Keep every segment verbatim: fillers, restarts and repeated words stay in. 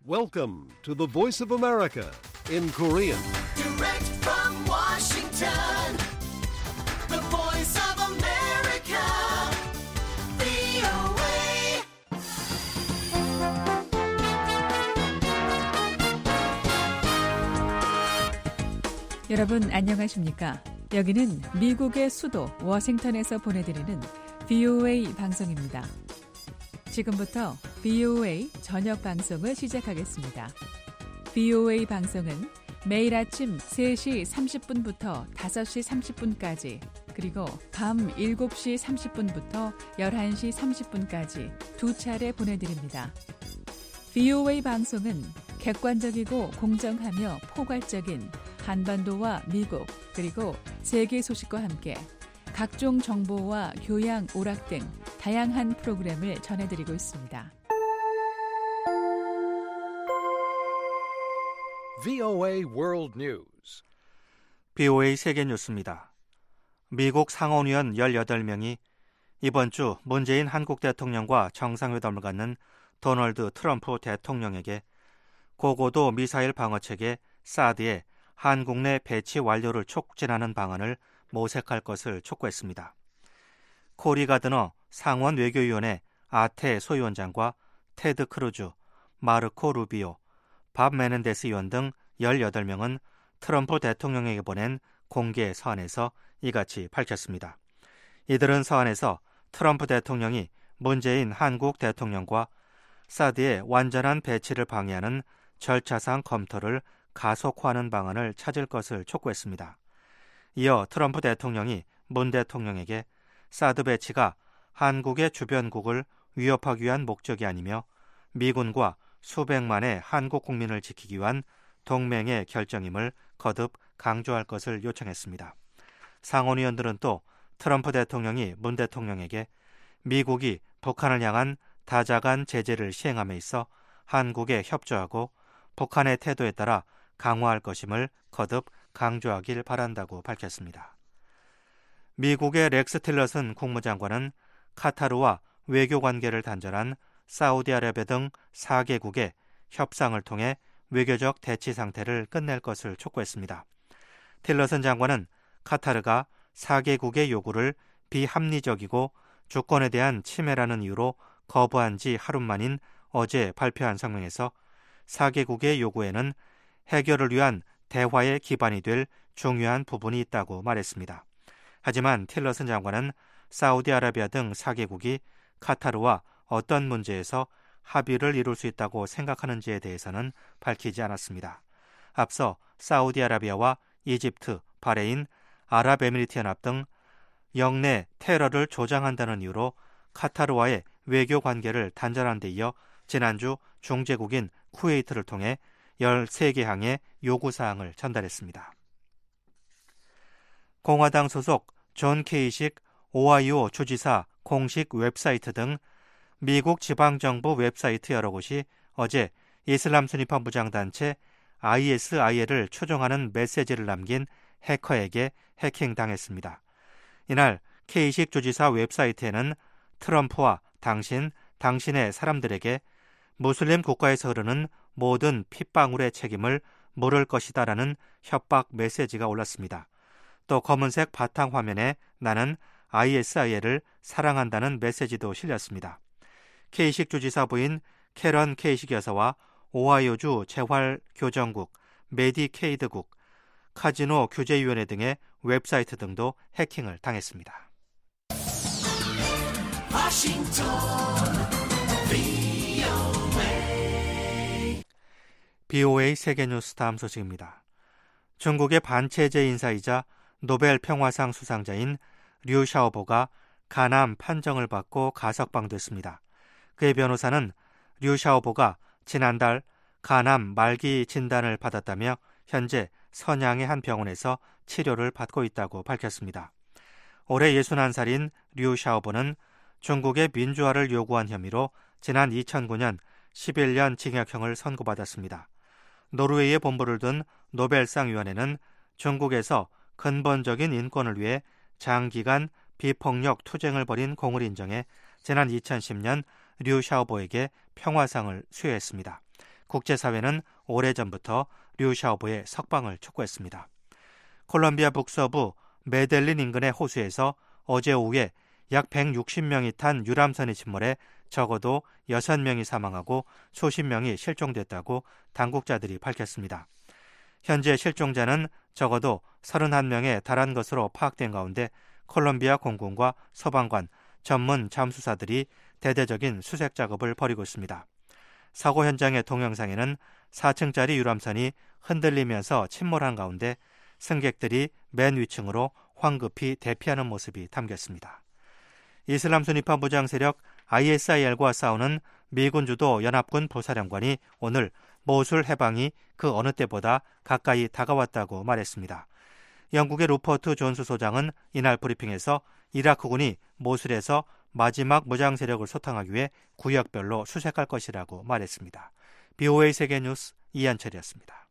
Welcome to the Voice of America in Korean. Direct from Washington, the Voice of America, 브이오에이. 여러분 안녕하십니까? 여기는 미국의 수도 워싱턴에서 보내드리는 브이오에이 방송입니다. 지금부터 브이오에이 저녁 방송을 시작하겠습니다. 브이오에이 방송은 매일 아침 세 시 삼십 분부터 다섯 시 삼십 분까지 그리고 밤 일곱 시 삼십 분부터 열한 시 삼십 분까지 두 차례 보내드립니다. 브이오에이 방송은 객관적이고 공정하며 포괄적인 한반도와 미국 그리고 세계 소식과 함께 각종 정보와 교양, 오락 등 다양한 프로그램을 전해드리고 있습니다. 브이오에이 World News. 브이오에이 세계 뉴스입니다. 미국 상원의원 열여덟 명이 이번 주 문재인 한국 대통령과 정상회담을 갖는 도널드 트럼프 대통령에게 고고도 미사일 방어체계 사드의 한국 내 배치 완료를 촉진하는 방안을 모색할 것을 촉구했습니다. 코리 가드너 상원 외교위원회 아테 소위원장과 테드 크루즈, 마르코 루비오, 밥 메넨데스 의원 등 열여덟 명은 트럼프 대통령에게 보낸 공개 서한에서 이같이 밝혔습니다. 이들은 서한에서 트럼프 대통령이 문재인 한국 대통령과 사드의 완전한 배치를 방해하는 절차상 검토를 가속화하는 방안을 찾을 것을 촉구했습니다. 이어 트럼프 대통령이 문 대통령에게 사드 배치가 한국의 주변국을 위협하기 위한 목적이 아니며 미군과 수백만의 한국 국민을 지키기 위한 동맹의 결정임을 거듭 강조할 것을 요청했습니다. 상원의원들은 또 트럼프 대통령이 문 대통령에게 미국이 북한을 향한 다자간 제재를 시행함에 있어 한국에 협조하고 북한의 태도에 따라 강화할 것임을 거듭 강조하길 바란다고 밝혔습니다. 미국의 렉스 틸러슨 국무장관은 카타르와 외교관계를 단절한 사우디아라비아 등 사 개국의 협상을 통해 외교적 대치 상태를 끝낼 것을 촉구했습니다. 틸러슨 장관은 카타르가 사 개국의 요구를 비합리적이고 주권에 대한 침해라는 이유로 거부한 지 하루 만인 어제 발표한 성명에서 사 개국의 요구에는 해결을 위한 대화의 기반이 될 중요한 부분이 있다고 말했습니다. 하지만 틸러슨 장관은 사우디아라비아 등 사 개국이 카타르와 어떤 문제에서 합의를 이룰 수 있다고 생각하는지에 대해서는 밝히지 않았습니다. 앞서 사우디아라비아와 이집트, 바레인, 아랍에미리트연합 등 영내 테러를 조장한다는 이유로 카타르와의 외교 관계를 단절한 데 이어 지난주 중재국인 쿠웨이트를 통해 열세 개 항의 요구사항을 전달했습니다. 공화당 소속 존 케이식 오하이오 주지사 공식 웹사이트 등 미국 지방정부 웹사이트 여러 곳이 어제 이슬람 순위파 무장단체 아이에스아이엘을 추종하는 메시지를 남긴 해커에게 해킹당했습니다. 이날 케이식 주지사 웹사이트에는 트럼프와 당신, 당신의 사람들에게 무슬림 국가에서 흐르는 모든 핏방울의 책임을 물을 것이다라는 협박 메시지가 올랐습니다. 또 검은색 바탕 화면에 나는 아이에스아이엘을 사랑한다는 메시지도 실렸습니다. 케이식 주지사 부인 캐런 케이식 여사와 오하이오주 재활교정국, 메디케이드국, 카지노 규제위원회 등의 웹사이트 등도 해킹을 당했습니다. 워싱턴 브이오에이. 브이오에이 세계뉴스 다음 소식입니다. 중국의 반체제 인사이자 노벨 평화상 수상자인 류 샤오보가 간암 판정을 받고 가석방됐습니다. 그의 변호사는 류 샤오보가 지난달 간암 말기 진단을 받았다며 현재 선양의 한 병원에서 치료를 받고 있다고 밝혔습니다. 올해 예순한 살인 류 샤오보는 중국의 민주화를 요구한 혐의로 지난 이천구 년 십일 년 징역형을 선고받았습니다. 노르웨이에 본부를 둔 노벨상위원회는 중국에서 근본적인 인권을 위해 장기간 비폭력 투쟁을 벌인 공을 인정해 지난 이천십 년 류 샤오보에게 평화상을 수여했습니다. 국제사회는 오래전부터 류 샤오보의 석방을 촉구했습니다. 콜롬비아 북서부 메델린 인근의 호수에서 어제 오후에 약 백육십 명이 탄 유람선이 침몰해 적어도 여섯 명이 사망하고 수십 명이 실종됐다고 당국자들이 밝혔습니다. 현재 실종자는 적어도 서른한 명에 달한 것으로 파악된 가운데 콜롬비아 공군과 소방관, 전문 잠수사들이 대대적인 수색 작업을 벌이고 있습니다. 사고 현장의 동영상에는 사 층짜리 유람선이 흔들리면서 침몰한 가운데 승객들이 맨 위층으로 황급히 대피하는 모습이 담겼습니다. 이슬람 순위파 무장 세력 아이에스아이엘과 싸우는 미군 주도 연합군 부사령관이 오늘 모술 해방이 그 어느 때보다 가까이 다가왔다고 말했습니다. 영국의 루퍼트 존스 소장은 이날 브리핑에서 이라크군이 모술에서 마지막 무장 세력을 소탕하기 위해 구역별로 수색할 것이라고 말했습니다. 비오에이 세계뉴스 이한철이었습니다.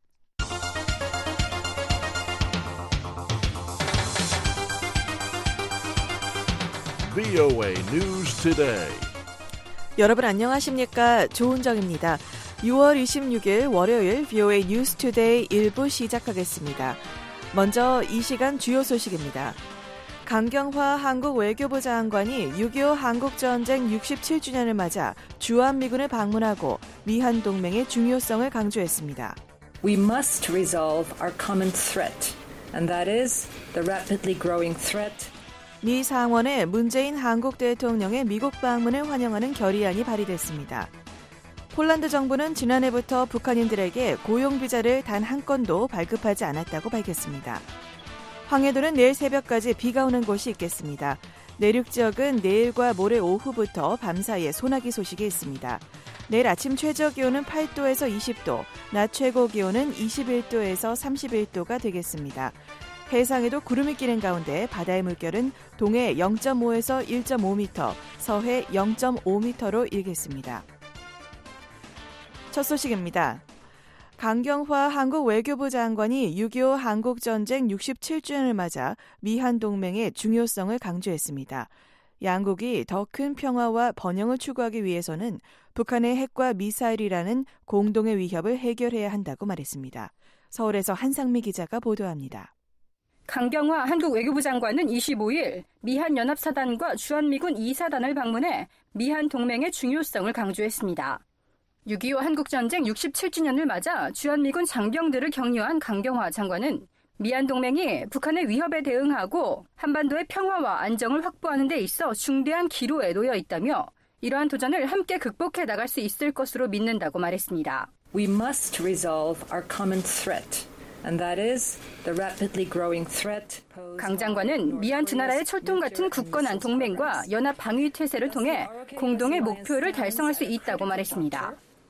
비오에이 News Today. 여러분 안녕하십니까? 조은정입니다. 유월 이십육일 월요일 비오에이 뉴스 투데이 일 부 시작하겠습니다. 먼저 이 시간 주요 소식입니다. 강경화 한국 외교부 장관이 육이오 한국전쟁 육십칠 주년을 맞아 주한미군을 방문하고 미한 동맹의 중요성을 강조했습니다. We must resolve our common threat, and that is the rapidly growing threat. 미 상원에 문재인 한국 대통령의 미국 방문을 환영하는 결의안이 발의됐습니다. 폴란드 정부는 지난해부터 북한인들에게 고용비자를 단 한 건도 발급하지 않았다고 밝혔습니다. 황해도는 내일 새벽까지 비가 오는 곳이 있겠습니다. 내륙 지역은 내일과 모레 오후부터 밤사이에 소나기 소식이 있습니다. 내일 아침 최저 기온은 팔 도에서 이십 도, 낮 최고 기온은 이십일 도에서 삼십일 도가 되겠습니다. 해상에도 구름이 끼는 가운데 바다의 물결은 동해 영 점 오에서 일 점 오 미터, 서해 영 점 오 미터로 일겠습니다. 첫 소식입니다. 강경화 한국 외교부 장관이 육이오 한국전쟁 육십칠 주년을 맞아 미한 동맹의 중요성을 강조했습니다. 양국이 더 큰 평화와 번영을 추구하기 위해서는 북한의 핵과 미사일이라는 공동의 위협을 해결해야 한다고 말했습니다. 서울에서 한상미 기자가 보도합니다. 강경화 한국 외교부 장관은 이십오일 미한 연합사단과 주한미군 이 사단을 방문해 미한 동맹의 중요성을 강조했습니다. 육이오 한국전쟁 육십칠 주년을 맞아 주한미군 장병들을 격려한 강경화 장관은 미한 동맹이 북한의 위협에 대응하고 한반도의 평화와 안정을 확보하는 데 있어 중대한 기로에 놓여 있다며 이러한 도전을 함께 극복해 나갈 수 있을 것으로 믿는다고 말했습니다. We must resolve our common threat. And that is the rapidly growing threat. 강 장관은 미한 두 나라의 철통 같은 굳건한 동맹과 연합 방위 태세를 통해 공동의 목표를 달성할 수 있다고 말했습니다.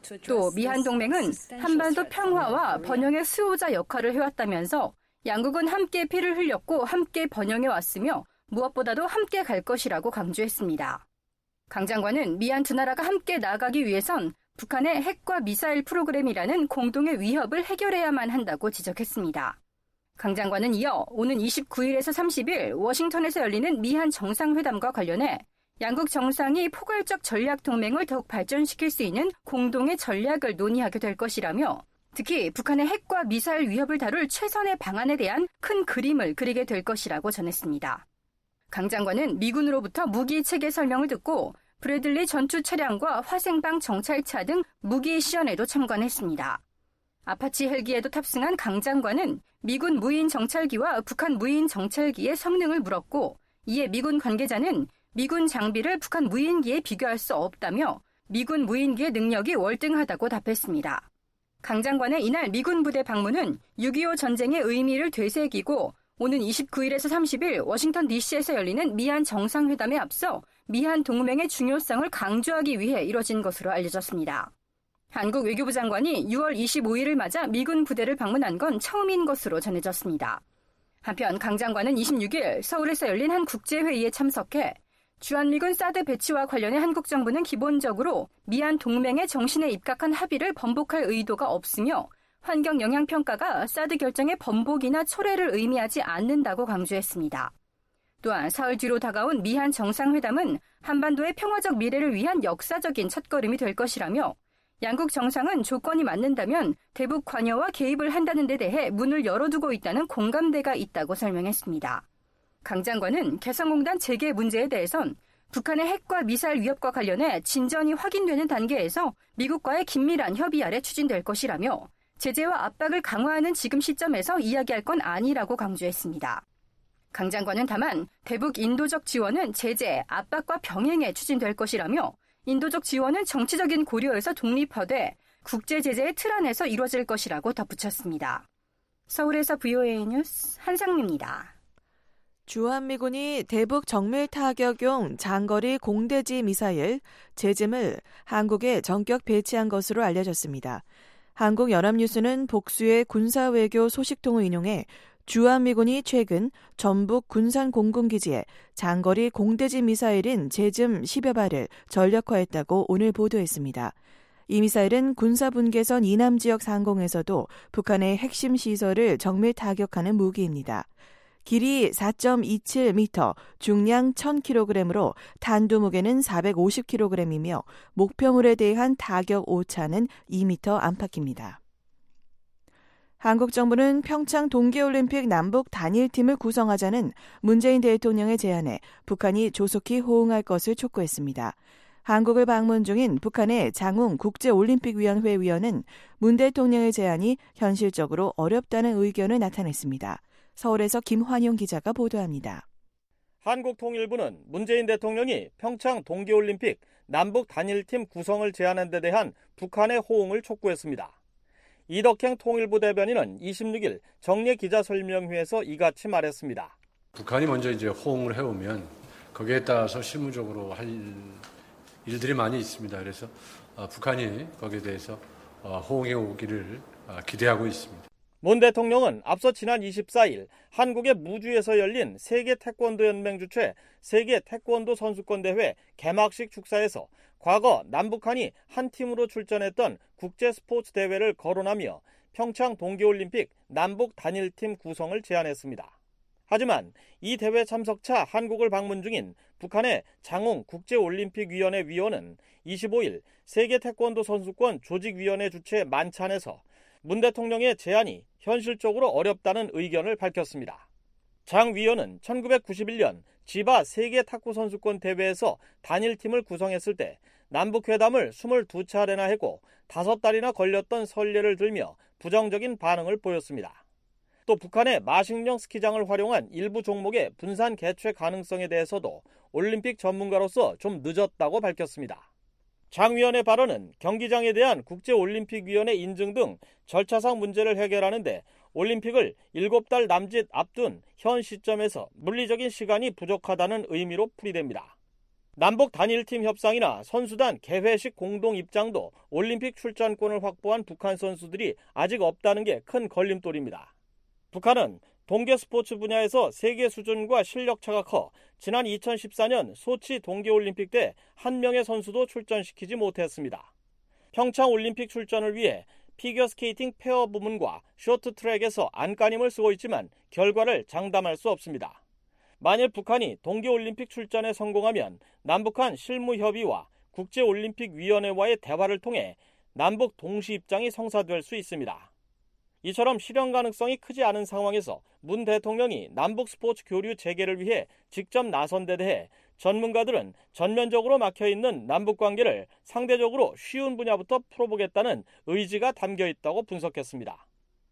또 미한 동맹은 한반도 평화와 번영의 수호자 역할을 해왔다면서 양국은 함께 피를 흘렸고 함께 번영해 왔으며 무엇보다도 함께 갈 것이라고 강조했습니다. 강 장관은 미한 두 나라가 함께 나아가기 위해선 북한의 핵과 미사일 프로그램이라는 공동의 위협을 해결해야만 한다고 지적했습니다. 강 장관은 이어 오는 이십구일에서 삼십일 워싱턴에서 열리는 미한 정상회담과 관련해 양국 정상이 포괄적 전략 동맹을 더욱 발전시킬 수 있는 공동의 전략을 논의하게 될 것이라며 특히 북한의 핵과 미사일 위협을 다룰 최선의 방안에 대한 큰 그림을 그리게 될 것이라고 전했습니다. 강 장관은 미군으로부터 무기 체계 설명을 듣고 브래들리 전투 차량과 화생방 정찰차 등 무기 시연에도 참관했습니다. 아파치 헬기에도 탑승한 강 장관은 미군 무인 정찰기와 북한 무인 정찰기의 성능을 물었고 이에 미군 관계자는 미군 장비를 북한 무인기에 비교할 수 없다며 미군 무인기의 능력이 월등하다고 답했습니다. 강 장관의 이날 미군 부대 방문은 육이오 전쟁의 의미를 되새기고 오는 이십구일에서 삼십일 워싱턴 디씨에서 열리는 미한 정상회담에 앞서 미한 동맹의 중요성을 강조하기 위해 이뤄진 것으로 알려졌습니다. 한국 외교부 장관이 유월 이십오일을 맞아 미군 부대를 방문한 건 처음인 것으로 전해졌습니다. 한편 강 장관은 이십육일 서울에서 열린 한 국제회의에 참석해 주한미군 사드 배치와 관련해 한국 정부는 기본적으로 미한 동맹의 정신에 입각한 합의를 번복할 의도가 없으며 환경 영향 평가가 사드 결정의 번복이나 철회를 의미하지 않는다고 강조했습니다. 또한 사흘 뒤로 다가온 미한 정상회담은 한반도의 평화적 미래를 위한 역사적인 첫걸음이 될 것이라며 양국 정상은 조건이 맞는다면 대북 관여와 개입을 한다는 데 대해 문을 열어두고 있다는 공감대가 있다고 설명했습니다. 강 장관은 개성공단 재개 문제에 대해선 북한의 핵과 미사일 위협과 관련해 진전이 확인되는 단계에서 미국과의 긴밀한 협의 아래 추진될 것이라며 제재와 압박을 강화하는 지금 시점에서 이야기할 건 아니라고 강조했습니다. 강 장관은 다만 대북 인도적 지원은 제재, 압박과 병행해 추진될 것이라며 인도적 지원은 정치적인 고려에서 독립화돼 국제 제재의 틀 안에서 이루어질 것이라고 덧붙였습니다. 서울에서 브이오에이 뉴스 한상미입니다. 주한미군이 대북 정밀 타격용 장거리 공대지 미사일 제즘을 한국에 전격 배치한 것으로 알려졌습니다. 한국연합뉴스는 복수의 군사외교 소식통을 인용해 주한미군이 최근 전북 군산공군기지에 장거리 공대지 미사일인 제즘 십여 발을 전력화했다고 오늘 보도했습니다. 이 미사일은 군사분계선 이남 지역 상공에서도 북한의 핵심 시설을 정밀 타격하는 무기입니다. 길이 사 점 이칠 미터, 중량 천 킬로그램으로 탄두 무게는 사백오십 킬로그램이며 목표물에 대한 타격 오차는 이 미터 안팎입니다. 한국 정부는 평창 동계올림픽 남북 단일팀을 구성하자는 문재인 대통령의 제안에 북한이 조속히 호응할 것을 촉구했습니다. 한국을 방문 중인 북한의 장웅 국제올림픽위원회 위원은 문 대통령의 제안이 현실적으로 어렵다는 의견을 나타냈습니다. 서울에서 김환용 기자가 보도합니다. 한국통일부는 문재인 대통령이 평창 동계올림픽 남북 단일팀 구성을 제안한 데 대한 북한의 호응을 촉구했습니다. 이덕행 통일부 대변인은 이십육 일 정례 기자설명회에서 이같이 말했습니다. 북한이 먼저 이제 호응을 해오면 거기에 따라서 실무적으로 할 일들이 많이 있습니다. 그래서 북한이 거기에 대해서 호응해 오기를 기대하고 있습니다. 문 대통령은 앞서 지난 이십사 일 한국의 무주에서 열린 세계 태권도 연맹 주최 세계 태권도 선수권 대회 개막식 축사에서 과거 남북한이 한 팀으로 출전했던 국제 스포츠 대회를 거론하며 평창 동계올림픽 남북 단일팀 구성을 제안했습니다. 하지만 이 대회 참석차 한국을 방문 중인 북한의 장웅 국제올림픽위원회 위원은 이십오 일 세계 태권도 선수권 조직위원회 주최 만찬에서 문 대통령의 제안이 현실적으로 어렵다는 의견을 밝혔습니다. 장 위원은 천구백구십일 년 지바 세계 탁구 선수권 대회에서 단일팀을 구성했을 때 남북회담을 이십이 차례나 했고 다섯 달이나 걸렸던 선례를 들며 부정적인 반응을 보였습니다. 또 북한의 마식령 스키장을 활용한 일부 종목의 분산 개최 가능성에 대해서도 올림픽 전문가로서 좀 늦었다고 밝혔습니다. 장 위원의 발언은 경기장에 대한 국제올림픽위원회 인증 등 절차상 문제를 해결하는 데 올림픽을 일곱 달 남짓 앞둔 현 시점에서 물리적인 시간이 부족하다는 의미로 풀이됩니다. 남북 단일팀 협상이나 선수단 개회식 공동 입장도 올림픽 출전권을 확보한 북한 선수들이 아직 없다는 게 큰 걸림돌입니다. 북한은 동계 스포츠 분야에서 세계 수준과 실력차가 커 지난 이천십사 년 소치 동계올림픽 때 한 명의 선수도 출전시키지 못했습니다. 평창 올림픽 출전을 위해 피겨스케이팅 페어 부문과 쇼트트랙에서 안간힘을 쓰고 있지만 결과를 장담할 수 없습니다. 만일 북한이 동계올림픽 출전에 성공하면 남북한 실무협의와 국제올림픽위원회와의 대화를 통해 남북 동시 입장이 성사될 수 있습니다. 이처럼 실현 가능성이 크지 않은 상황에서 문 대통령이 남북 스포츠 교류 재개를 위해 직접 나선 데 대해 전문가들은 전면적으로 막혀있는 남북관계를 상대적으로 쉬운 분야부터 풀어보겠다는 의지가 담겨있다고 분석했습니다.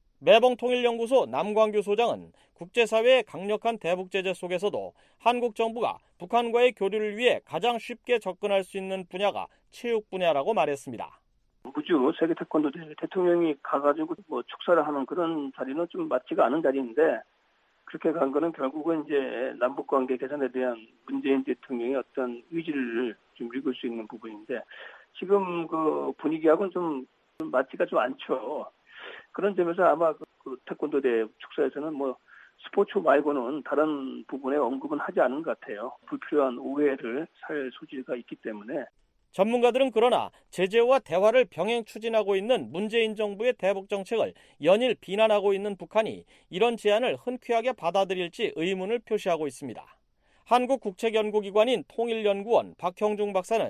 매봉통일연구소 남광규 소장은 국제사회의 강력한 대북제재 속에서도 한국 정부가 북한과의 교류를 위해 가장 쉽게 접근할 수 있는 분야가 체육 분야라고 말했습니다. 무주 세계 태권도 대회 대통령이 가가지고 뭐 축사를 하는 그런 자리는 좀 맞지가 않은 자리인데 그렇게 간 거는 결국은 이제 남북 관계 개선에 대한 문재인 대통령의 어떤 의지를 좀 읽을 수 있는 부분인데 지금 그 분위기하고는 좀 맞지가 좀 않죠. 그런 점에서 아마 그 태권도 대회 축사에서는 뭐 스포츠 말고는 다른 부분에 언급은 하지 않은 것 같아요. 불필요한 오해를 살 소지가 있기 때문에. 전문가들은 그러나 제재와 대화를 병행 추진하고 있는 문재인 정부의 대북 정책을 연일 비난하고 있는 북한이 이런 제안을 흔쾌하게 받아들일지 의문을 표시하고 있습니다. 한국국책연구기관인 통일연구원 박형중 박사는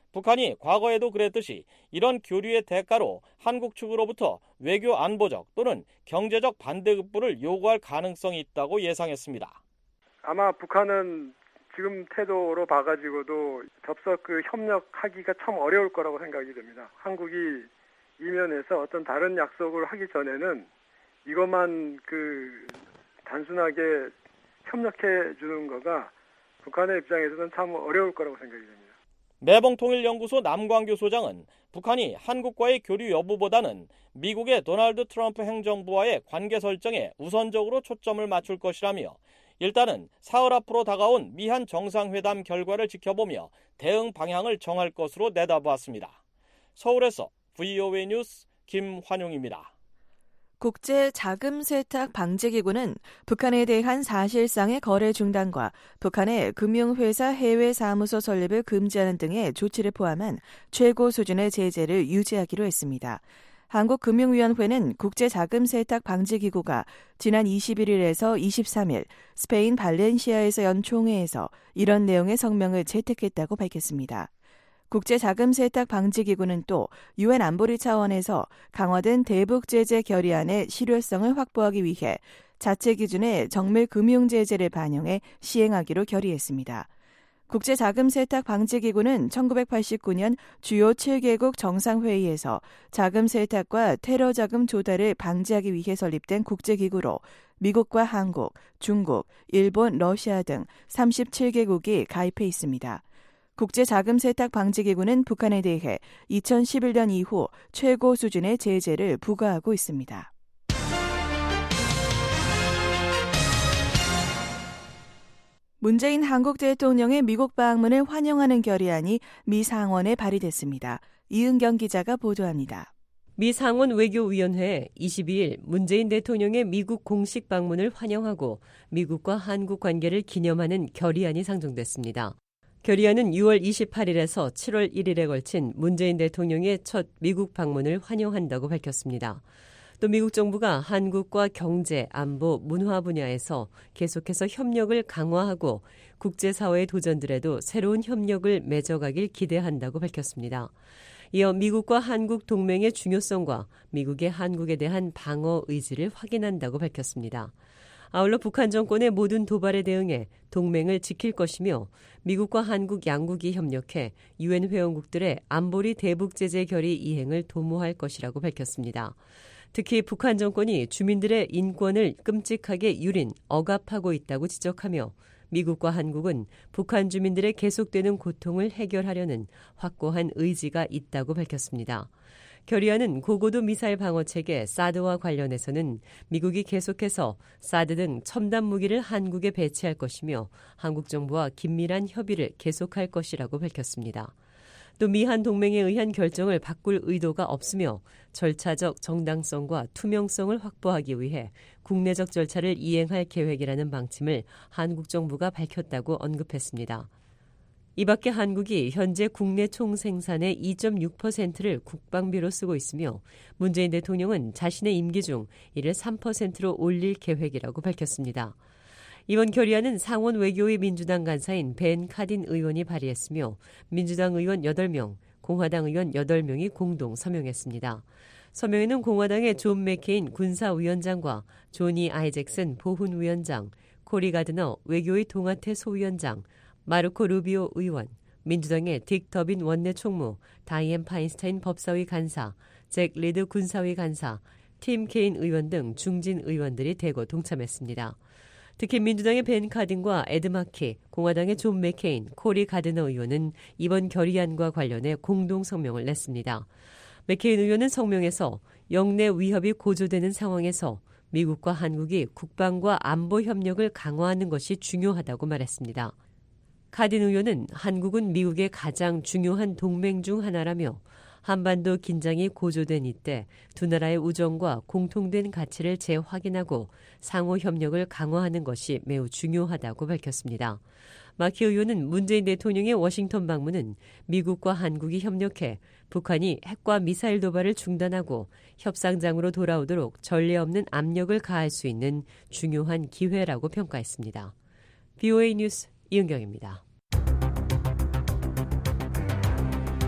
북한이 과거에도 그랬듯이 이런 교류의 대가로 한국 측으로부터 외교 안보적 또는 경제적 반대급부를 요구할 가능성이 있다고 예상했습니다. 아마 북한은 지금 태도로 봐가지고도 접속 그 협력하기가 참 어려울 거라고 생각이 됩니다. 한국이 이면에서 어떤 다른 약속을 하기 전에는 이것만 그 단순하게 협력해 주는 거가 북한의 입장에서는 참 어려울 거라고 생각이 됩니다. 매봉통일연구소 남광규 소장은 북한이 한국과의 교류 여부보다는 미국의 도널드 트럼프 행정부와의 관계 설정에 우선적으로 초점을 맞출 것이라며 일단은 사흘 앞으로 다가온 미한 정상회담 결과를 지켜보며 대응 방향을 정할 것으로 내다보았습니다. 서울에서 브이오에이 뉴스 김환용입니다. 국제 자금 세탁 방지기구는 북한에 대한 사실상의 거래 중단과 북한의 금융회사 해외 사무소 설립을 금지하는 등의 조치를 포함한 최고 수준의 제재를 유지하기로 했습니다. 한국금융위원회는 국제자금세탁방지기구가 지난 이십일일에서 이십삼일 스페인 발렌시아에서 연 총회에서 이런 내용의 성명을 채택했다고 밝혔습니다. 국제자금세탁방지기구는 또 유엔 안보리 차원에서 강화된 대북제재 결의안의 실효성을 확보하기 위해 자체 기준의 정밀금융제재를 반영해 시행하기로 결의했습니다. 국제자금세탁방지기구는 천구백팔십구년 주요 칠 개국 정상회의에서 자금세탁과 테러자금 조달을 방지하기 위해 설립된 국제기구로 미국과 한국, 중국, 일본, 러시아 등 삼십칠 개국이 가입해 있습니다. 국제자금세탁방지기구는 북한에 대해 이천십일년 이후 최고 수준의 제재를 부과하고 있습니다. 문재인 한국 대통령의 미국 방문을 환영하는 결의안이 미 상원에 발의됐습니다. 이은경 기자가 보도합니다. 미 상원 외교위원회에 이십이일 문재인 대통령의 미국 공식 방문을 환영하고 미국과 한국 관계를 기념하는 결의안이 상정됐습니다. 결의안은 유월 이십팔일에서 칠월 일일에 걸친 문재인 대통령의 첫 미국 방문을 환영한다고 밝혔습니다. 또 미국 정부가 한국과 경제, 안보, 문화 분야에서 계속해서 협력을 강화하고 국제사회의 도전들에도 새로운 협력을 맺어가길 기대한다고 밝혔습니다. 이어 미국과 한국 동맹의 중요성과 미국의 한국에 대한 방어 의지를 확인한다고 밝혔습니다. 아울러 북한 정권의 모든 도발에 대응해 동맹을 지킬 것이며 미국과 한국 양국이 협력해 유엔 회원국들의 안보리 대북제재 결의 이행을 도모할 것이라고 밝혔습니다. 특히 북한 정권이 주민들의 인권을 끔찍하게 유린, 억압하고 있다고 지적하며 미국과 한국은 북한 주민들의 계속되는 고통을 해결하려는 확고한 의지가 있다고 밝혔습니다. 결의안은 고고도 미사일 방어체계 사드와 관련해서는 미국이 계속해서 사드 등 첨단 무기를 한국에 배치할 것이며 한국 정부와 긴밀한 협의를 계속할 것이라고 밝혔습니다. 또 미한 동맹에 의한 결정을 바꿀 의도가 없으며 절차적 정당성과 투명성을 확보하기 위해 국내적 절차를 이행할 계획이라는 방침을 한국 정부가 밝혔다고 언급했습니다. 이 밖에 한국이 현재 국내 총생산의 이 점 육 퍼센트를 국방비로 쓰고 있으며 문재인 대통령은 자신의 임기 중 이를 삼 퍼센트로 올릴 계획이라고 밝혔습니다. 이번 결의안은 상원 외교위 민주당 간사인 벤 카딘 의원이 발의했으며 민주당 의원 여덟 명, 공화당 의원 여덟 명이 공동 서명했습니다. 서명에는 공화당의 존 맥케인 군사위원장과 조니 아이잭슨 보훈위원장, 코리 가드너 외교위 동아태 소위원장, 마르코 루비오 의원, 민주당의 딕 더빈 원내 총무, 다이앤 파인스타인 법사위 간사, 잭 리드 군사위 간사, 팀 케인 의원 등 중진 의원들이 대거 동참했습니다. 특히 민주당의 벤 카딘과 에드 마키, 공화당의 존 맥케인, 코리 가드너 의원은 이번 결의안과 관련해 공동 성명을 냈습니다. 맥케인 의원은 성명에서 영내 위협이 고조되는 상황에서 미국과 한국이 국방과 안보 협력을 강화하는 것이 중요하다고 말했습니다. 카딘 의원은 한국은 미국의 가장 중요한 동맹 중 하나라며 한반도 긴장이 고조된 이때 두 나라의 우정과 공통된 가치를 재확인하고 상호 협력을 강화하는 것이 매우 중요하다고 밝혔습니다. 마키 의원은 문재인 대통령의 워싱턴 방문은 미국과 한국이 협력해 북한이 핵과 미사일 도발을 중단하고 협상장으로 돌아오도록 전례 없는 압력을 가할 수 있는 중요한 기회라고 평가했습니다. 브이오에이 뉴스 이은경입니다.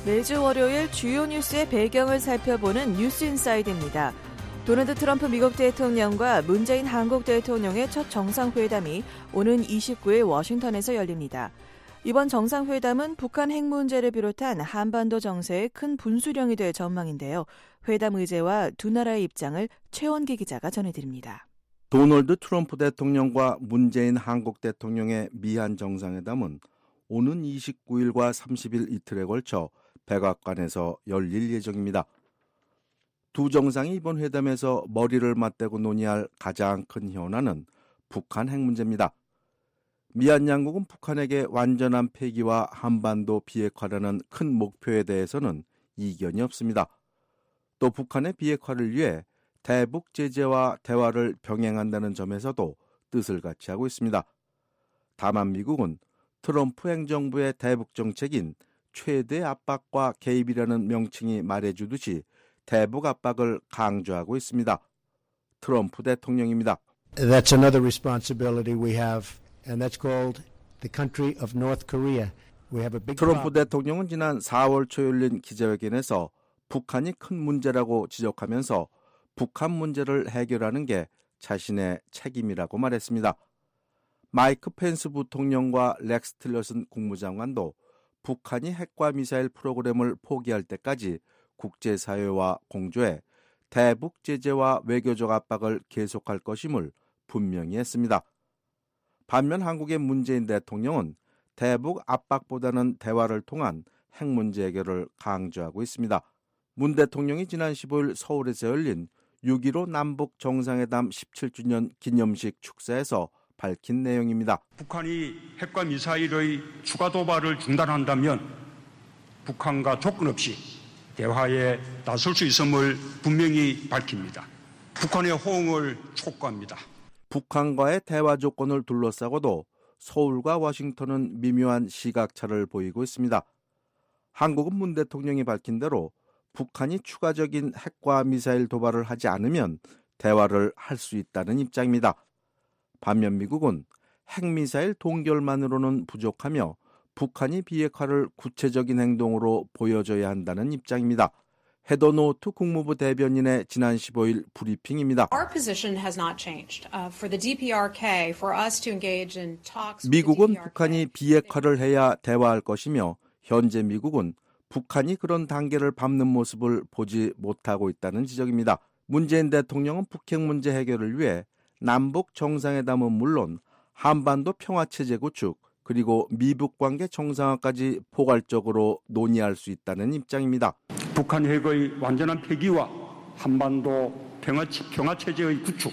매주 월요일 주요 뉴스의 배경을 살펴보는 뉴스 인사이드입니다. 도널드 트럼프 미국 대통령과 문재인 한국 대통령의 첫 정상회담이 오는 이십구일 워싱턴에서 열립니다. 이번 정상회담은 북한 핵 문제를 비롯한 한반도 정세의 큰 분수령이 될 전망인데요. 회담 의제와 두 나라의 입장을 최원기 기자가 전해드립니다. 도널드 트럼프 대통령과 문재인 한국 대통령의 미한 정상회담은 오는 이십구일과 삼십일 이틀에 걸쳐 백악관에서 열릴 예정입니다. 두 정상이 이번 회담에서 머리를 맞대고 논의할 가장 큰 현안은 북한 핵 문제입니다. 미한 양국은 북한에게 완전한 폐기와 한반도 비핵화라는 큰 목표에 대해서는 이견이 없습니다. 또 북한의 비핵화를 위해 대북 제재와 대화를 병행한다는 점에서도 뜻을 같이 하고 있습니다. 다만 미국은 트럼프 행정부의 대북 정책인 최대 압박과 개입이라는 명칭이 말해주듯이 대북 압박을 강조하고 있습니다. 트럼프 대통령입니다. That's another responsibility we have, and that's called the country of North Korea. We have a big 트럼프 대통령은 지난 사월 초 열린 기자회견에서 북한이 큰 문제라고 지적하면서 북한 문제를 해결하는 게 자신의 책임이라고 말했습니다. 마이크 펜스 부통령과 렉스 틸러슨 국무장관도 북한이 핵과 미사일 프로그램을 포기할 때까지 국제사회와 공조해 대북 제재와 외교적 압박을 계속할 것임을 분명히 했습니다. 반면 한국의 문재인 대통령은 대북 압박보다는 대화를 통한 핵 문제 해결을 강조하고 있습니다. 문 대통령이 지난 십오일 서울에서 열린 육점일오 남북 정상회담 십칠주년 기념식 축사에서 밝힌 내용입니다. 북한이 핵과 미사일의 추가 도발을 중단한다면 북한과 조건 없이 대화에 나설 수 있음을 분명히 밝힙니다. 북한의 호응을 촉구합니다. 북한과의 대화 조건을 둘러싸고도 서울과 워싱턴은 미묘한 시각차를 보이고 있습니다. 한국은 문 대통령이 밝힌 대로 북한이 추가적인 핵과 미사일 도발을 하지 않으면 대화를 할 수 있다는 입장입니다. 반면 미국은 핵미사일 동결만으로는 부족하며 북한이 비핵화를 구체적인 행동으로 보여줘야 한다는 입장입니다. 헤더 노트 국무부 대변인의 지난 십오일 브리핑입니다. 미국은 북한이 비핵화를 해야 대화할 것이며 현재 미국은 북한이 그런 단계를 밟는 모습을 보지 못하고 있다는 지적입니다. 문재인 대통령은 북핵 문제 해결을 위해 남북 정상회담은 물론 한반도 평화체제 구축 그리고 미북 관계 정상화까지 포괄적으로 논의할 수 있다는 입장입니다. 북한 핵의 완전한 폐기와 한반도 평화, 평화체제의 구축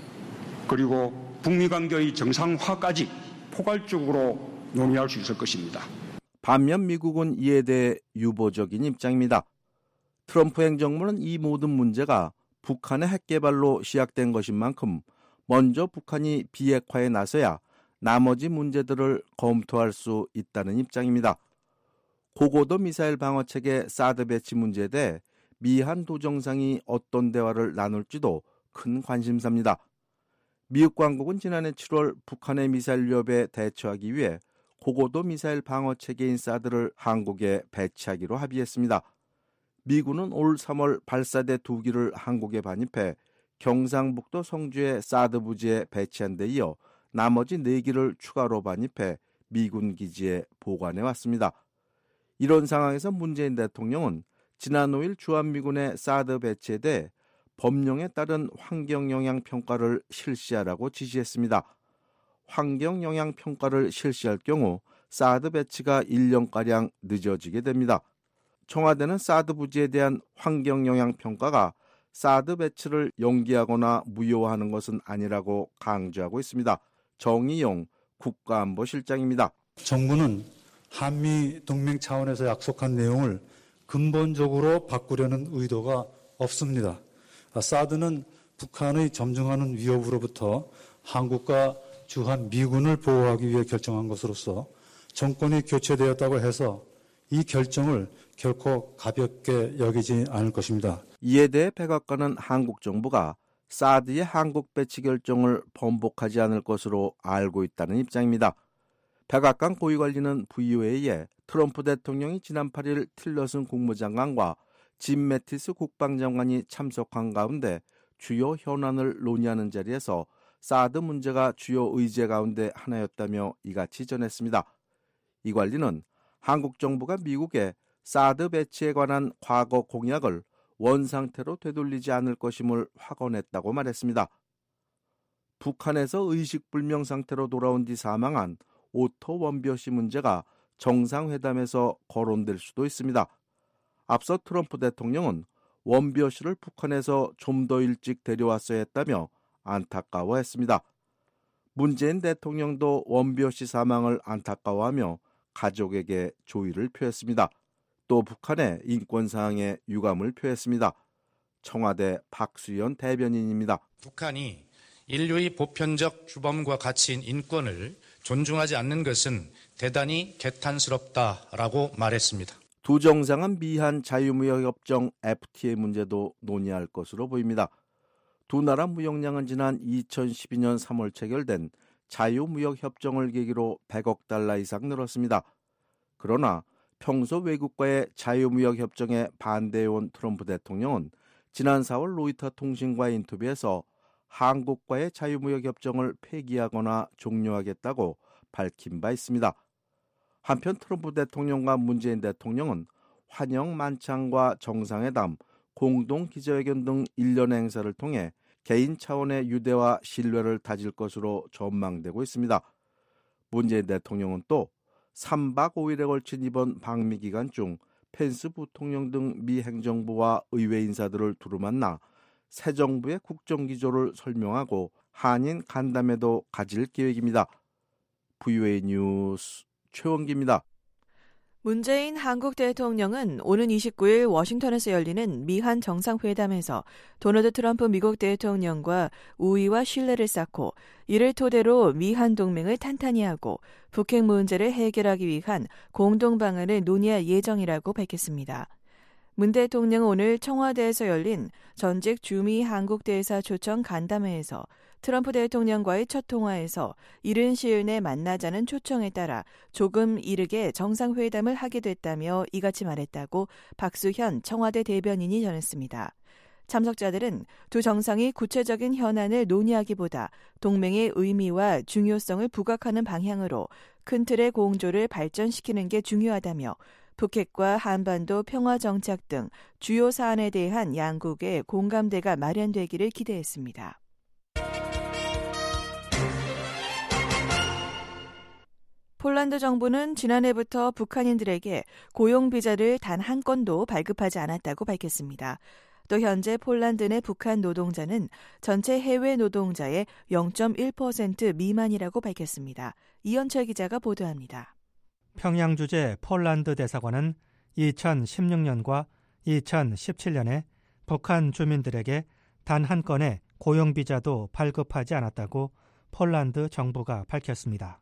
그리고 북미 관계의 정상화까지 포괄적으로 논의할 수 있을 것입니다. 반면 미국은 이에 대해 유보적인 입장입니다. 트럼프 행정부는 이 모든 문제가 북한의 핵 개발로 시작된 것인 만큼 먼저 북한이 비핵화에 나서야 나머지 문제들을 검토할 수 있다는 입장입니다. 고고도 미사일 방어체계 사드 배치 문제에 대해 미한 두 정상이 어떤 대화를 나눌지도 큰 관심사입니다. 미국 당국은 지난해 칠월 북한의 미사일 위협에 대처하기 위해 고고도 미사일 방어체계인 사드를 한국에 배치하기로 합의했습니다. 미군은 올 삼월 발사대 두 기를 한국에 반입해 경상북도 성주의 사드 부지에 배치한 데 이어 나머지 네 기를 추가로 반입해 미군 기지에 보관해 왔습니다. 이런 상황에서 문재인 대통령은 지난 오일 주한미군의 사드 배치에 대해 법령에 따른 환경영향평가를 실시하라고 지시했습니다. 환경영향평가를 실시할 경우 사드 배치가 일 년가량 늦어지게 됩니다. 청와대는 사드 부지에 대한 환경영향평가가 사드 배치를 연기하거나 무효화하는 것은 아니라고 강조하고 있습니다. 정의용 국가안보실장입니다. 정부는 한미 동맹 차원에서 약속한 내용을 근본적으로 바꾸려는 의도가 없습니다. 사드는 북한의 점증하는 위협으로부터 한국과 주한 미군을 보호하기 위해 결정한 것으로서 정권이 교체되었다고 해서 이 결정을 결코 가볍게 여기지 않을 것입니다. 이에 대해 백악관은 한국 정부가 사드의 한국 배치 결정을 번복하지 않을 것으로 알고 있다는 입장입니다. 백악관 고위관리는 브이오에이에 트럼프 대통령이 지난 팔 일 틸러슨 국무장관과 짐 매티스 국방장관이 참석한 가운데 주요 현안을 논의하는 자리에서 사드 문제가 주요 의제 가운데 하나였다며 이같이 전했습니다. 이 관리는 한국 정부가 미국에 사드 배치에 관한 과거 공약을 원상태로 되돌리지 않을 것임을 확언했다고 말했습니다. 북한에서 의식불명 상태로 돌아온 뒤 사망한 오토 원비어시 문제가 정상회담에서 거론될 수도 있습니다. 앞서 트럼프 대통령은 원비어시를 북한에서 좀 더 일찍 데려왔어야 했다며 안타까워했습니다. 문재인 대통령도 원비어시 사망을 안타까워하며 가족에게 조의를 표했습니다. 또 북한의 인권 사항에 유감을 표했습니다. 청와대 박수현 대변인입니다. 북한이 인류의 보편적 주범과 가치인 인권을 존중하지 않는 것은 대단히 개탄스럽다라고 말했습니다. 두 정상은 미한 자유무역협정 에프티에이 문제도 논의할 것으로 보입니다. 두 나라 무역량은 지난 이천십이 년 삼월 체결된 자유무역협정을 계기로 백억 달러 이상 늘었습니다. 그러나 평소 외국과의 자유무역협정에 반대해온 트럼프 대통령은 지난 사월 로이터 통신과의 인터뷰에서 한국과의 자유무역협정을 폐기하거나 종료하겠다고 밝힌 바 있습니다. 한편 트럼프 대통령과 문재인 대통령은 환영 만찬과 정상회담, 공동 기자회견 등 일련의 행사를 통해 개인 차원의 유대와 신뢰를 다질 것으로 전망되고 있습니다. 문재인 대통령은 또 삼 박 오 일에 걸친 이번 방미 기간 중 펜스 부통령 등 미 행정부와 의회 인사들을 두루 만나 새 정부의 국정기조를 설명하고 한인 간담회도 가질 계획입니다. 브이오에이 뉴스 최원기입니다. 문재인 한국 대통령은 오는 이십구 일 워싱턴에서 열리는 미한 정상회담에서 도널드 트럼프 미국 대통령과 우위와 신뢰를 쌓고 이를 토대로 미한 동맹을 탄탄히 하고 북핵 문제를 해결하기 위한 공동 방안을 논의할 예정이라고 밝혔습니다. 문 대통령은 오늘 청와대에서 열린 전직 주미 한국 대사 초청 간담회에서 트럼프 대통령과의 첫 통화에서 이른 시일 내 만나자는 초청에 따라 조금 이르게 정상회담을 하게 됐다며 이같이 말했다고 박수현 청와대 대변인이 전했습니다. 참석자들은 두 정상이 구체적인 현안을 논의하기보다 동맹의 의미와 중요성을 부각하는 방향으로 큰 틀의 공조를 발전시키는 게 중요하다며 북핵과 한반도 평화정착 등 주요 사안에 대한 양국의 공감대가 마련되기를 기대했습니다. 폴란드 정부는 지난해부터 북한인들에게 고용비자를 단 한 건도 발급하지 않았다고 밝혔습니다. 또 현재 폴란드 내 북한 노동자는 전체 해외 노동자의 영 점 일 퍼센트 미만이라고 밝혔습니다. 이현철 기자가 보도합니다. 평양 주재 폴란드 대사관은 이천십육 년과 이천십칠 년에 북한 주민들에게 단 한 건의 고용비자도 발급하지 않았다고 폴란드 정부가 밝혔습니다.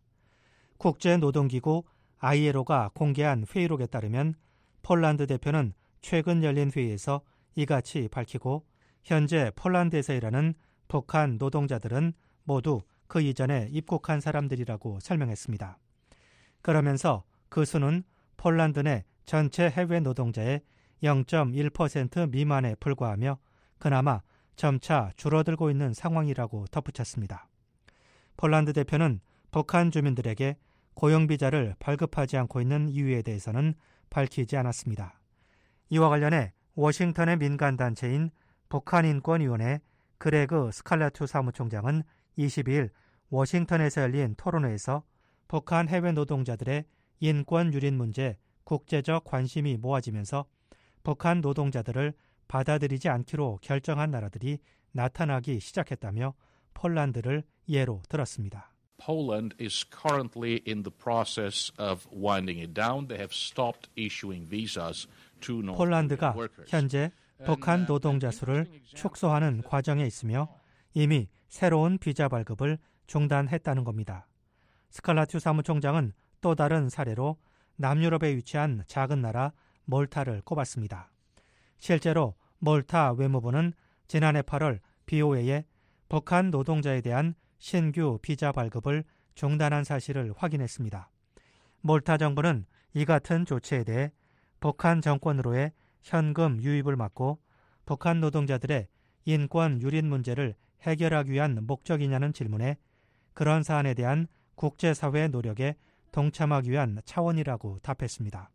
국제노동기구 아이엘오가 공개한 회의록에 따르면 폴란드 대표는 최근 열린 회의에서 이같이 밝히고 현재 폴란드에서 일하는 북한 노동자들은 모두 그 이전에 입국한 사람들이라고 설명했습니다. 그러면서 그 수는 폴란드 내 전체 해외 노동자의 영 점 일 퍼센트 미만에 불과하며 그나마 점차 줄어들고 있는 상황이라고 덧붙였습니다. 폴란드 대표는 북한 주민들에게 고용비자를 발급하지 않고 있는 이유에 대해서는 밝히지 않았습니다. 이와 관련해 워싱턴의 민간단체인 북한인권위원회 그레그 스칼라투 사무총장은 이십이 일 워싱턴에서 열린 토론회에서 북한 해외 노동자들의 인권 유린 문제 국제적 관심이 모아지면서 북한 노동자들을 받아들이지 않기로 결정한 나라들이 나타나기 시작했다며 폴란드를 예로 들었습니다. Poland is currently in the process of winding it down. They have stopped issuing visas to North 폴란드가 Korean workers. 현재 북한 노동자 수를 축소하는 과정에 있으며 이미 새로운 비자 발급을 중단했다는 겁니다. 스칼라투 사무총장은 또 다른 사례로 남유럽에 위치한 작은 나라 몰타를 꼽았습니다. 실제로 몰타 외무부는 지난해 팔월 비오에이에 북한 노동자에 대한 신규 비자 발급을 중단한 사실을 확인했습니다. 몰타 정부는 이 같은 조치에 대해 북한 정권으로의 현금 유입을 막고 북한 노동자들의 인권 유린 문제를 해결하기 위한 목적이냐는 질문에 그런 사안에 대한 국제사회의 노력에 동참하기 위한 차원이라고 답했습니다.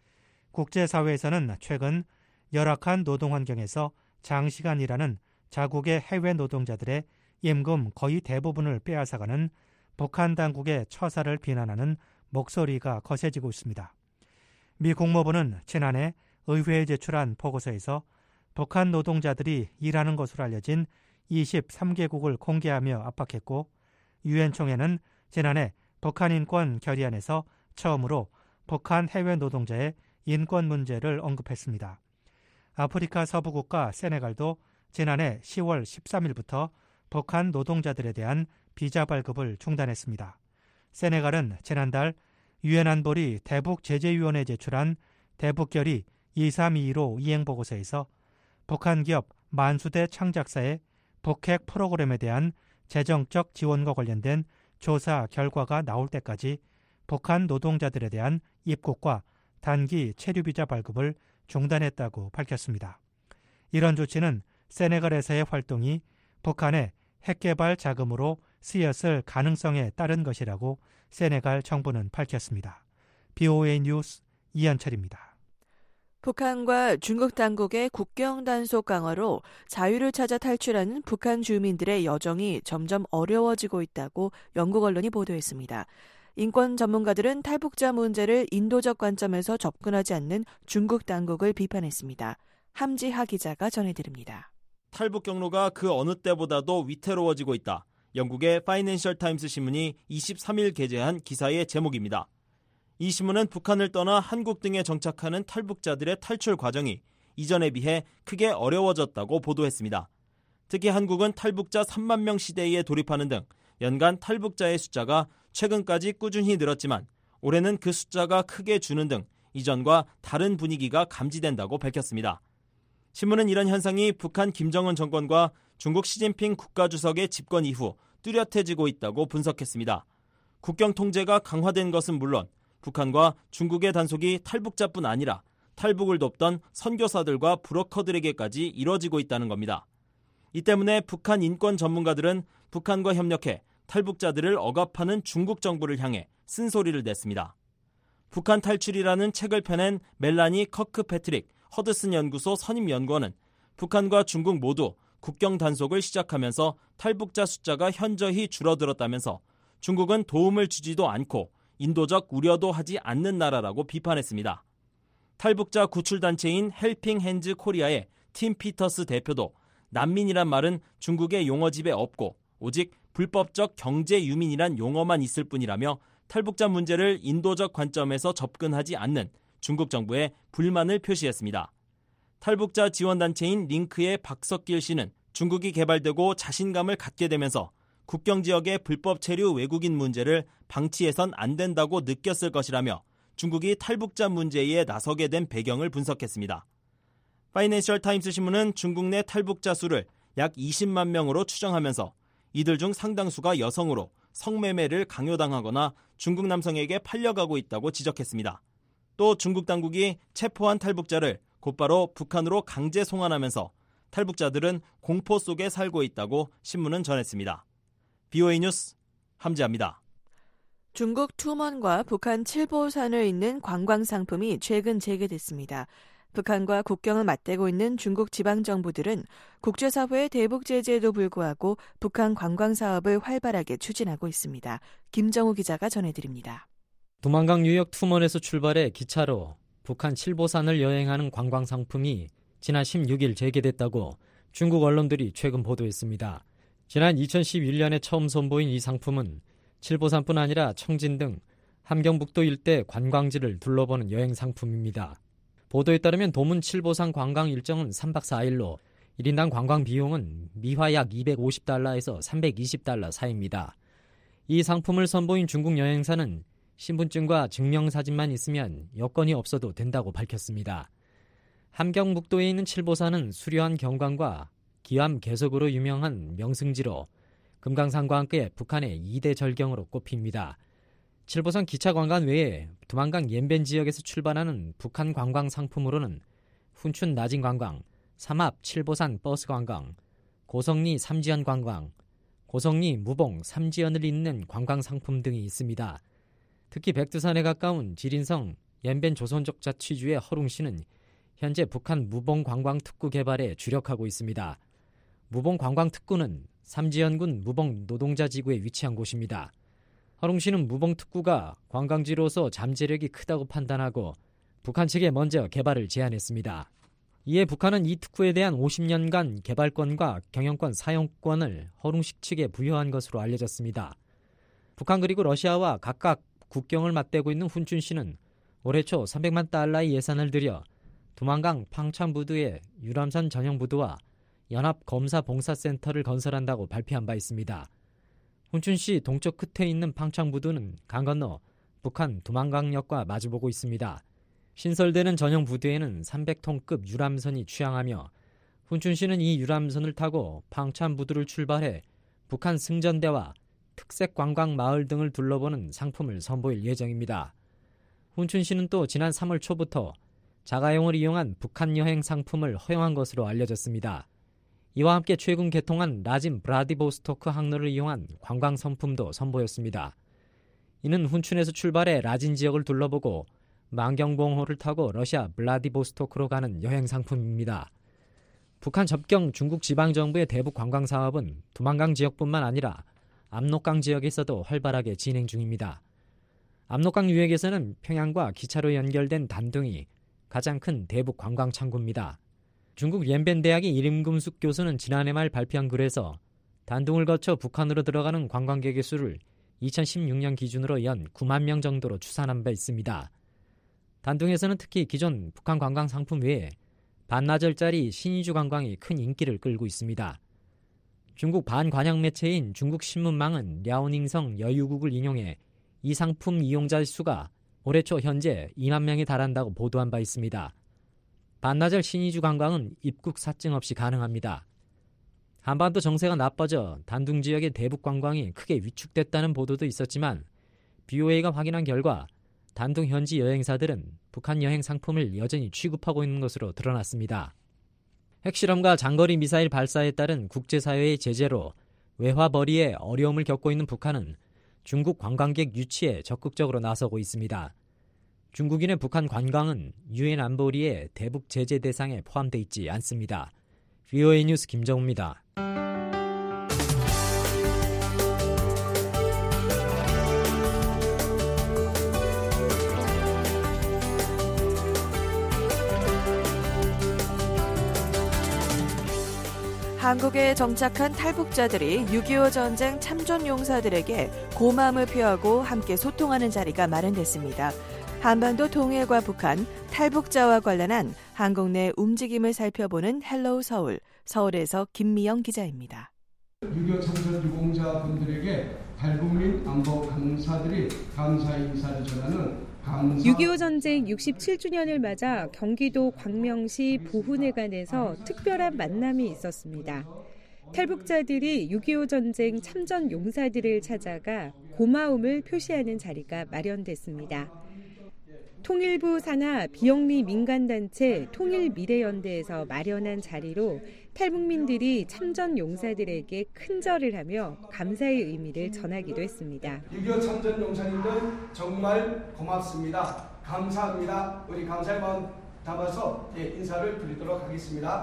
국제사회에서는 최근 열악한 노동 환경에서 장시간 일하는 자국의 해외 노동자들의 임금 거의 대부분을 빼앗아가는 북한 당국의 처사를 비난하는 목소리가 거세지고 있습니다. 미 국무부는 지난해 의회에 제출한 보고서에서 북한 노동자들이 일하는 것으로 알려진 이십삼 개국을 공개하며 압박했고, 유엔 총회는 지난해 북한 인권 결의안에서 처음으로 북한 해외 노동자의 인권 문제를 언급했습니다. 아프리카 서부 국가 세네갈도 지난해 시월 십삼일부터 북한 노동자들에 대한 비자 발급을 중단했습니다. 세네갈은 지난달 유엔 안보리 대북제재위원회에 제출한 대북결의 이삼이이로 이행보고서에서 북한 기업 만수대 창작사의 북핵 프로그램에 대한 재정적 지원과 관련된 조사 결과가 나올 때까지 북한 노동자들에 대한 입국과 단기 체류비자 발급을 중단했다고 밝혔습니다. 이런 조치는 세네갈에서의 활동이 북한의 핵개발 자금으로 쓰였을 가능성에 따른 것이라고 세네갈 정부는 밝혔습니다. 비오에이 뉴스 이현철입니다. 북한과 중국 당국의 국경 단속 강화로 자유를 찾아 탈출하는 북한 주민들의 여정이 점점 어려워지고 있다고 영국 언론이 보도했습니다. 인권 전문가들은 탈북자 문제를 인도적 관점에서 접근하지 않는 중국 당국을 비판했습니다. 함지하 기자가 전해드립니다. 탈북 경로가 그 어느 때보다도 위태로워지고 있다. 영국의 파이낸셜 타임스 신문이 이십삼일 게재한 기사의 제목입니다. 이 신문은 북한을 떠나 한국 등에 정착하는 탈북자들의 탈출 과정이 이전에 비해 크게 어려워졌다고 보도했습니다. 특히 한국은 탈북자 삼만 명 시대에 돌입하는 등 연간 탈북자의 숫자가 최근까지 꾸준히 늘었지만 올해는 그 숫자가 크게 주는 등 이전과 다른 분위기가 감지된다고 밝혔습니다. 신문은 이런 현상이 북한 김정은 정권과 중국 시진핑 국가주석의 집권 이후 뚜렷해지고 있다고 분석했습니다. 국경 통제가 강화된 것은 물론 북한과 중국의 단속이 탈북자뿐 아니라 탈북을 돕던 선교사들과 브로커들에게까지 이뤄지고 있다는 겁니다. 이 때문에 북한 인권 전문가들은 북한과 협력해 탈북자들을 억압하는 중국 정부를 향해 쓴소리를 냈습니다. 북한 탈출이라는 책을 펴낸 멜라니 커크패트릭 허드슨 연구소 선임 연구원은 북한과 중국 모두 국경 단속을 시작하면서 탈북자 숫자가 현저히 줄어들었다면서 중국은 도움을 주지도 않고 인도적 우려도 하지 않는 나라라고 비판했습니다. 탈북자 구출단체인 헬핑 핸즈 코리아의 팀 피터스 대표도 난민이란 말은 중국의 용어집에 없고 오직 불법적 경제 유민이란 용어만 있을 뿐이라며 탈북자 문제를 인도적 관점에서 접근하지 않는 중국 정부에 불만을 표시했습니다. 탈북자 지원단체인 링크의 박석길 씨는 중국이 개발되고 자신감을 갖게 되면서 국경 지역의 불법 체류 외국인 문제를 방치해선 안 된다고 느꼈을 것이라며 중국이 탈북자 문제에 나서게 된 배경을 분석했습니다. 파이낸셜 타임스 신문은 중국 내 탈북자 수를 약 이십만 명으로 추정하면서 이들 중 상당수가 여성으로 성매매를 강요당하거나 중국 남성에게 팔려가고 있다고 지적했습니다. 또 중국 당국이 체포한 탈북자를 곧바로 북한으로 강제 송환하면서 탈북자들은 공포 속에 살고 있다고 신문은 전했습니다. 비오에이 뉴스 함지아입니다. 중국 투먼과 북한 칠보산을 잇는 관광 상품이 최근 재개됐습니다. 북한과 국경을 맞대고 있는 중국 지방정부들은 국제사회의 대북 제재에도 불구하고 북한 관광 사업을 활발하게 추진하고 있습니다. 김정우 기자가 전해드립니다. 두만강 유역 투먼에서 출발해 기차로 북한 칠보산을 여행하는 관광 상품이 지난 십육일 재개됐다고 중국 언론들이 최근 보도했습니다. 지난 이천십일 년에 처음 선보인 이 상품은 칠보산뿐 아니라 청진 등 함경북도 일대 관광지를 둘러보는 여행 상품입니다. 보도에 따르면 도문 칠보산 관광 일정은 삼박 사일로 일 인당 관광 비용은 미화 약 이백오십 달러에서 삼백이십 달러 사이입니다. 이 상품을 선보인 중국 여행사는 신분증과 증명사진만 있으면 여권이 없어도 된다고 밝혔습니다. 함경북도에 있는 칠보산은 수려한 경관과 기암 개석으로 유명한 명승지로 금강산과 함께 북한의 이대 절경으로 꼽힙니다. 칠보선 기차 관광 외에 두만강 옌벤 지역에서 출발하는 북한 관광 상품으로는 훈춘 나진 관광, 삼합 칠보산 버스 관광, 고성리 삼지연 관광, 고성리 무봉 삼지연을 잇는 관광 상품 등이 있습니다. 특히 백두산에 가까운 지린성 옌벤 조선족 자치주의 허룽시는 현재 북한 무봉 관광 특구 개발에 주력하고 있습니다. 무봉 관광 특구는 삼지연군 무봉 노동자 지구에 위치한 곳입니다. 허룽시는 무봉 특구가 관광지로서 잠재력이 크다고 판단하고 북한 측에 먼저 개발을 제안했습니다. 이에 북한은 이 특구에 대한 오십 년간 개발권과 경영권 사용권을 허룽시 측에 부여한 것으로 알려졌습니다. 북한 그리고 러시아와 각각 국경을 맞대고 있는 훈춘시는 올해 초 삼백만 달러의 예산을 들여 두만강 팡찬부두에 유람선 전용 부두와 연합검사봉사센터를 건설한다고 발표한 바 있습니다. 훈춘시 동쪽 끝에 있는 팡창부두는 강 건너 북한 두만강역과 마주보고 있습니다. 신설되는 전용 부두에는 삼백 톤급 유람선이 취항하며 훈춘시는 이 유람선을 타고 팡찬부두를 출발해 북한 승전대와 특색 관광 마을 등을 둘러보는 상품을 선보일 예정입니다. 훈춘시는 또 지난 삼월 초부터 자가용을 이용한 북한 여행 상품을 허용한 것으로 알려졌습니다. 이와 함께 최근 개통한 라진 브라디보스토크 항로를 이용한 관광 상품도 선보였습니다. 이는 훈춘에서 출발해 라진 지역을 둘러보고 만경봉호를 타고 러시아 블라디보스토크로 가는 여행 상품입니다. 북한 접경 중국 지방정부의 대북 관광 사업은 두만강 지역뿐만 아니라 압록강 지역에서도 활발하게 진행 중입니다. 압록강 유역에서는 평양과 기차로 연결된 단둥이 가장 큰 대북 관광 창구입니다. 중국 옌벤 대학의 이림금숙 교수는 지난해 말 발표한 글에서 단둥을 거쳐 북한으로 들어가는 관광객의 수를 이천십육 년 기준으로 연 구만 명 정도로 추산한 바 있습니다. 단둥에서는 특히 기존 북한 관광 상품 외에 반나절짜리 신의주 관광이 큰 인기를 끌고 있습니다. 중국 반관영 매체인 중국신문망은 랴오닝성 여유국을 인용해 이 상품 이용자 수가 올해 초 현재 이만 명에 달한다고 보도한 바 있습니다. 반나절 신의주 관광은 입국 사증 없이 가능합니다. 한반도 정세가 나빠져 단둥 지역의 대북 관광이 크게 위축됐다는 보도도 있었지만 비오에이가 확인한 결과 단둥 현지 여행사들은 북한 여행 상품을 여전히 취급하고 있는 것으로 드러났습니다. 핵실험과 장거리 미사일 발사에 따른 국제사회의 제재로 외화벌이에 어려움을 겪고 있는 북한은 중국 관광객 유치에 적극적으로 나서고 있습니다. 중국인의 북한 관광은 유엔 안보리의 대북 제재 대상에 포함돼 있지 않습니다. 브이오에이 뉴스 김정우입니다. 한국에 정착한 탈북자들이 육이오 전쟁 참전 용사들에게 고마움을 표하고 함께 소통하는 자리가 마련됐습니다. 한반도 통일과 북한, 탈북자와 관련한 한국 내 움직임을 살펴보는 헬로우 서울, 서울에서 김미영 기자입니다. 육이오 참전 유공자분들에게 탈북민 안보 강사들이 감사의 인사를 전하는 감사... 육이오 전쟁 육십칠 주년을 맞아 경기도 광명시 보훈회관에서 특별한 만남이 있었습니다. 탈북자들이 육이오 전쟁 참전 용사들을 찾아가 고마움을 표시하는 자리가 마련됐습니다. 통일부 산하 비영리 민간단체 통일미래연대에서 마련한 자리로 탈북민들이 참전 용사들에게 큰절을 하며 감사의 의미를 전하기도 했습니다. 육이오 참전 용사님들 정말 고맙습니다. 감사합니다. 우리 감사의 마음 담아서 인사를 드리도록 하겠습니다.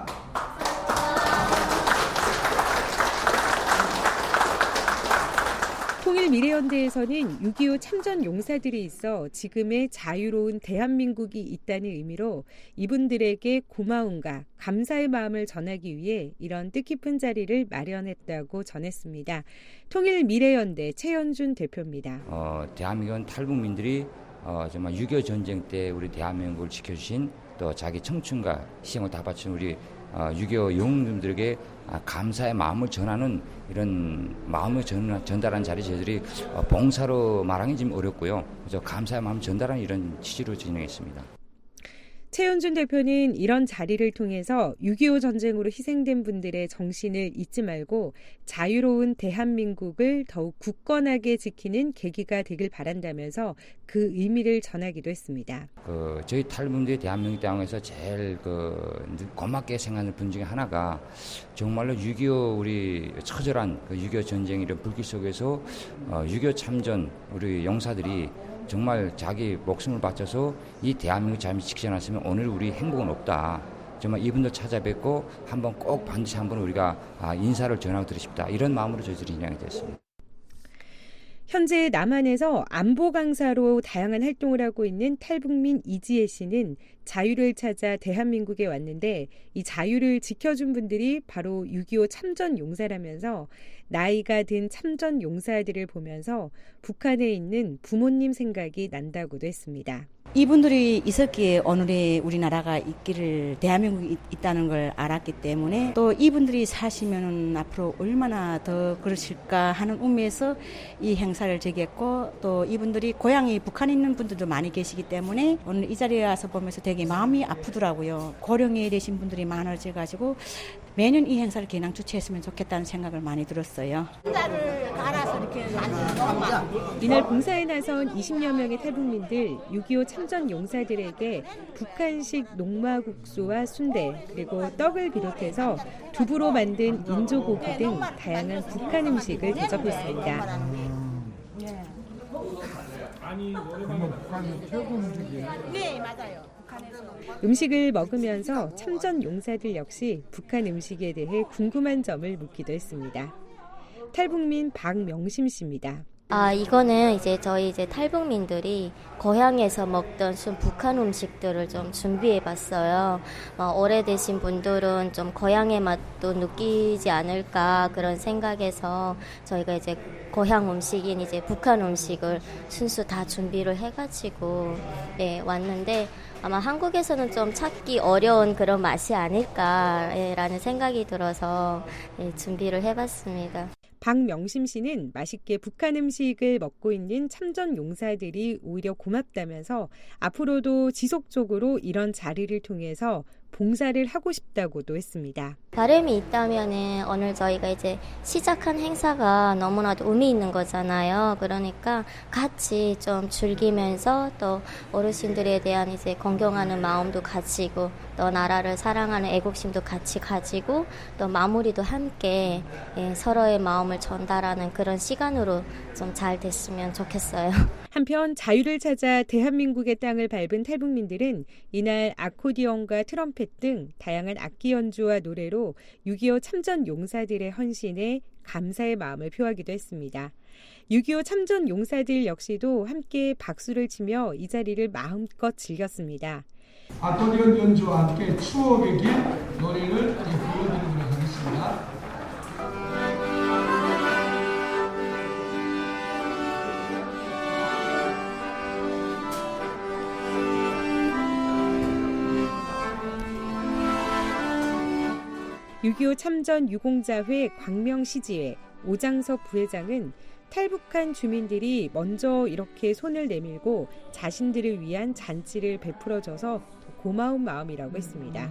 통일미래연대에서는 육이오 참전 용사들이 있어 지금의 자유로운 대한민국이 있다는 의미로 이분들에게 고마움과 감사의 마음을 전하기 위해 이런 뜻깊은 자리를 마련했다고 전했습니다. 통일미래연대 최현준 대표입니다. 어, 대한민국은 탈북민들이 어, 정말 육이오 전쟁 때 우리 대한민국을 지켜주신 또 자기 청춘과 희생을 다 바친 우리 어, 육이오 영웅들에게 아, 감사의 마음을 전하는 이런 마음을 전, 전달하는 자리 저희들이 어, 봉사로 말하기 좀 어렵고요. 그래서 감사의 마음을 전달하는 이런 취지로 진행했습니다. 최윤준 대표는 이런 자리를 통해서 육이오 전쟁으로 희생된 분들의 정신을 잊지 말고 자유로운 대한민국을 더욱 굳건하게 지키는 계기가 되길 바란다면서 그 의미를 전하기도 했습니다. 그 저희 탈북민들이 대한민국 땅에서 제일 그 고맙게 생각하는 분 중에 하나가 정말로 육이오 우리 처절한 그 육이오 전쟁 이런 불길 속에서 어, 육이오 참전 우리 용사들이 정말 자기 목숨을 바쳐서 이 대한민국 잘 지키지 않았으면 오늘 우리 행복은 없다. 정말 이분들 찾아뵙고 한번 꼭 반드시 한번 우리가 인사를 전하고 드리고 싶다. 이런 마음으로 저희들이 인양이 됐습니다. 현재 남한에서 안보 강사로 다양한 활동을 하고 있는 탈북민 이지혜 씨는 자유를 찾아 대한민국에 왔는데 이 자유를 지켜준 분들이 바로 육이오 참전 용사라면서 나이가 든 참전 용사들을 보면서 북한에 있는 부모님 생각이 난다고도 했습니다. 이분들이 있었기에 오늘의 우리나라가 있기를 대한민국이 있다는 걸 알았기 때문에 또 이분들이 사시면은 앞으로 얼마나 더 그러실까 하는 의미에서 이 행사를 제기했고 또 이분들이 고향이 북한에 있는 분들도 많이 계시기 때문에 오늘 이 자리에 와서 보면서 되게 마음이 아프더라고요. 고령에 되신 분들이 많아져가지고 매년 이 행사를 그냥 주최했으면 좋겠다는 생각을 많이 들었어요. 이날 봉사에 나선 이십여 명의 탈북민들 육이오 참전 용사들에게 북한식 녹마국수와 순대 그리고 떡을 비롯해서 두부로 만든 인조고기 등 다양한 북한 음식을 대접했습니다. 네, 맞아요. 음식을 먹으면서 참전 용사들 역시 북한 음식에 대해 궁금한 점을 묻기도 했습니다. 탈북민 박명심 씨입니다. 아, 이거는 이제 저희 이제 탈북민들이 고향에서 먹던 좀 북한 음식들을 좀 준비해 봤어요. 어, 오래되신 분들은 좀 고향의 맛도 느끼지 않을까 그런 생각에서 저희가 이제 고향 음식인 이제 북한 음식을 순수 다 준비를 해가지고 예, 왔는데 아마 한국에서는 좀 찾기 어려운 그런 맛이 아닐까라는 생각이 들어서 예, 준비를 해봤습니다. 박명심 씨는 맛있게 북한 음식을 먹고 있는 참전 용사들이 오히려 고맙다면서 앞으로도 지속적으로 이런 자리를 통해서 봉사를 하고 싶다고도 했습니다. 바람이 있다면은 오늘 저희가 이제 시작한 행사가 너무나도 의미 있는 거잖아요. 그러니까 같이 좀 즐기면서 또 어르신들에 대한 이제 공경하는 마음도 가지고 또 나라를 사랑하는 애국심도 같이 가지고 또 마무리도 함께 예, 서로의 마음을 전달하는 그런 시간으로 좀 잘 됐으면 좋겠어요. 한편 자유를 찾아 대한민국의 땅을 밟은 탈북민들은 이날 아코디언과 트럼펫 등 다양한 악기 연주와 노래로 육이오 참전 용사들의 헌신에 감사의 마음을 표하기도 했습니다. 육이오 참전 용사들 역시도 함께 박수를 치며 이 자리를 마음껏 즐겼습니다. 아코디언 연주와 함께 추억의 길 노래를 불러드리도록 하겠습니다. 육이오 참전 유공자회 광명시지회 오장석 부회장은 탈북한 주민들이 먼저 이렇게 손을 내밀고 자신들을 위한 잔치를 베풀어줘서 고마운 마음이라고 했습니다.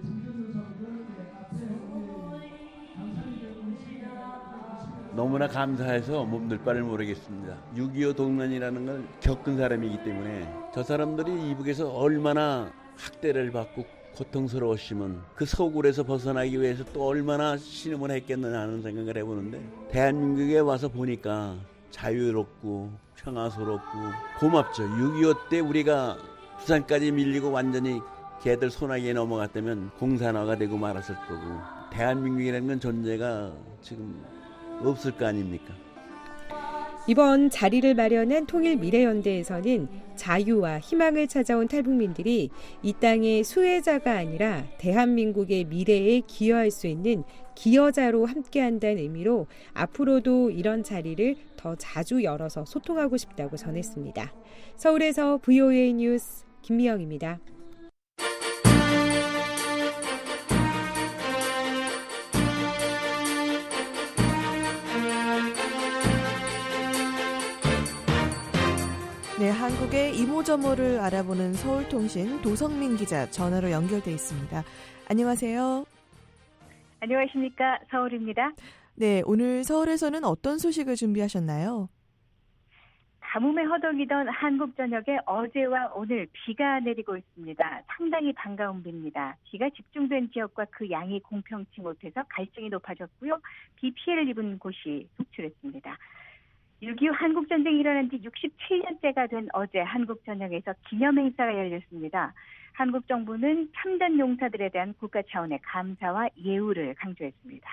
너무나 감사해서 몸둘 바를 모르겠습니다. 육이오 동란이라는 걸 겪은 사람이기 때문에 저 사람들이 이북에서 얼마나 학대를 받고 고통스러웠으면 그 소굴에서 벗어나기 위해서 또 얼마나 신음을 했겠느냐 하는 생각을 해보는데 대한민국에 와서 보니까 자유롭고 평화스럽고 고맙죠. 육이오 때 우리가 부산까지 밀리고 완전히 걔들 소나기에 넘어갔다면 공산화가 되고 말았을 거고 대한민국이라는 건 존재가 지금 없을 거 아닙니까? 이번 자리를 마련한 통일미래연대에서는 자유와 희망을 찾아온 탈북민들이 이 땅의 수혜자가 아니라 대한민국의 미래에 기여할 수 있는 기여자로 함께한다는 의미로 앞으로도 이런 자리를 더 자주 열어서 소통하고 싶다고 전했습니다. 서울에서 브이오에이 뉴스 김미영입니다. 네, 한국의 이모 이모저모를 알아보는 서울통신 도성민 기자 전화로 연결돼 있습니다. 안녕하세요. 안녕하십니까. 서울입니다. 네, 오늘 서울에서는 어떤 소식을 준비하셨나요? 가뭄에 허덕이던 한국 전역에 어제와 오늘 비가 내리고 있습니다. 상당히 반가운 비입니다. 비가 집중된 지역과 그 양이 공평치 못해서 갈증이 높아졌고요. 비 피해를 입은 곳이 속출했습니다. 육이오 한국전쟁이 일어난 지 육십칠 년째가 된 어제 한국 전역에서 기념행사가 열렸습니다. 한국 정부는 참전 용사들에 대한 국가 차원의 감사와 예우를 강조했습니다.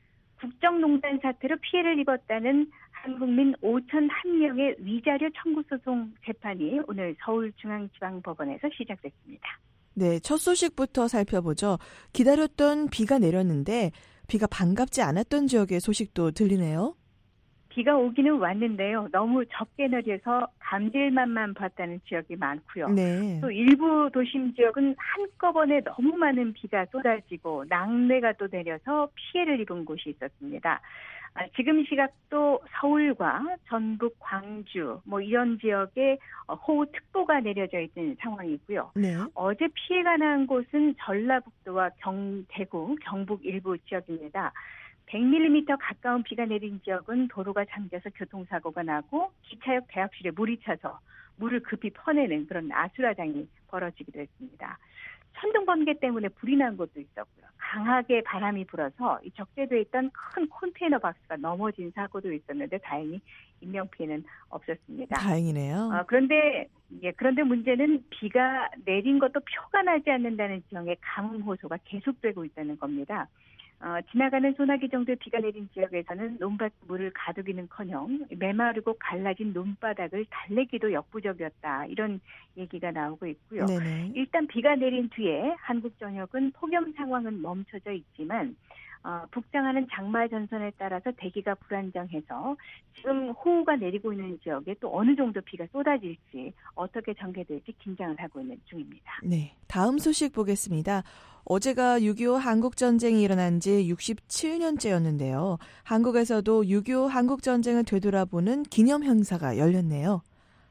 국정농단 사태로 피해를 입었다는 한국민 오천일 명의 위자료 청구 소송 재판이 오늘 서울중앙지방법원에서 시작됐습니다. 네, 첫 소식부터 살펴보죠. 기다렸던 비가 내렸는데 비가 반갑지 않았던 지역의 소식도 들리네요. 비가 오기는 왔는데요. 너무 적게 내려서 감질맛만 봤다는 지역이 많고요. 네. 또 일부 도심 지역은 한꺼번에 너무 많은 비가 쏟아지고 낙뢰가 또 내려서 피해를 입은 곳이 있었습니다. 아, 지금 시각도 서울과 전북, 광주 뭐 이런 지역에 호우특보가 내려져 있는 상황이고요. 네. 어제 피해가 난 곳은 전라북도와 경, 대구, 경북 일부 지역입니다. 백 밀리미터 가까운 비가 내린 지역은 도로가 잠겨서 교통사고가 나고 기차역 배합실에 물이 차서 물을 급히 퍼내는 그런 아수라장이 벌어지기도 했습니다. 천둥 번개 때문에 불이 난 곳도 있었고요. 강하게 바람이 불어서 이 적재되어 있던 큰 컨테이너 박스가 넘어진 사고도 있었는데 다행히 인명피해는 없었습니다. 다행이네요. 어, 그런데 예, 그런데 문제는 비가 내린 것도 표가 나지 않는다는 지역의 가뭄 호소가 계속되고 있다는 겁니다. 어, 지나가는 소나기 정도의 비가 내린 지역에서는 논밭 물을 가두기는커녕 메마르고 갈라진 논바닥을 달래기도 역부족이었다. 이런 얘기가 나오고 있고요. 네네. 일단 비가 내린 뒤에 한국 전역은 폭염 상황은 멈춰져 있지만 어, 북상하는 장마 전선에 따라서 대기가 불안정해서 지금 호우가 내리고 있는 지역에 또 어느 정도 비가 쏟아질지 어떻게 전개될지 긴장을 하고 있는 중입니다. 네, 다음 소식 보겠습니다. 어제가 육이오 한국전쟁이 일어난 지 육십칠 년째였는데요. 한국에서도 육이오 한국전쟁을 되돌아보는 기념 행사가 열렸네요.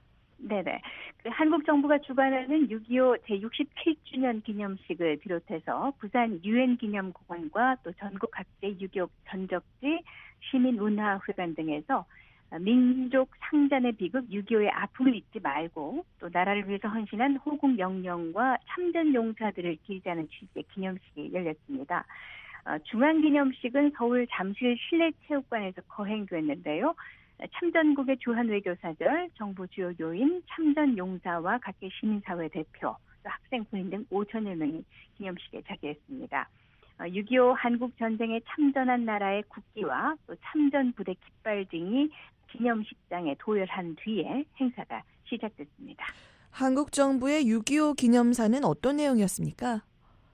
네네. 한국 정부가 주관하는 육이오 제육십칠 주년 기념식을 비롯해서 부산 유엔 기념공원과 또 전국 각지의 육이오 전적지, 시민문화회관 등에서 민족 상잔의 비극 육이오의 아픔을 잊지 말고 또 나라를 위해서 헌신한 호국 영령과 참전 용사들을 기리자는 취지의 기념식이 열렸습니다. 중앙기념식은 서울 잠실 실내체육관에서 거행됐는데요. 참전국의 주한 외교사절, 정부 주요 요인, 참전 용사와 각계 시민사회 대표, 또 학생, 군인 등 오천여 명이 기념식에 자리했습니다. 육이오 한국전쟁에 참전한 나라의 국기와 또 참전 부대 깃발 등이 기념식장에 도열한 뒤에 행사가 시작됐습니다. 한국 정부의 육이오 기념사는 어떤 내용이었습니까?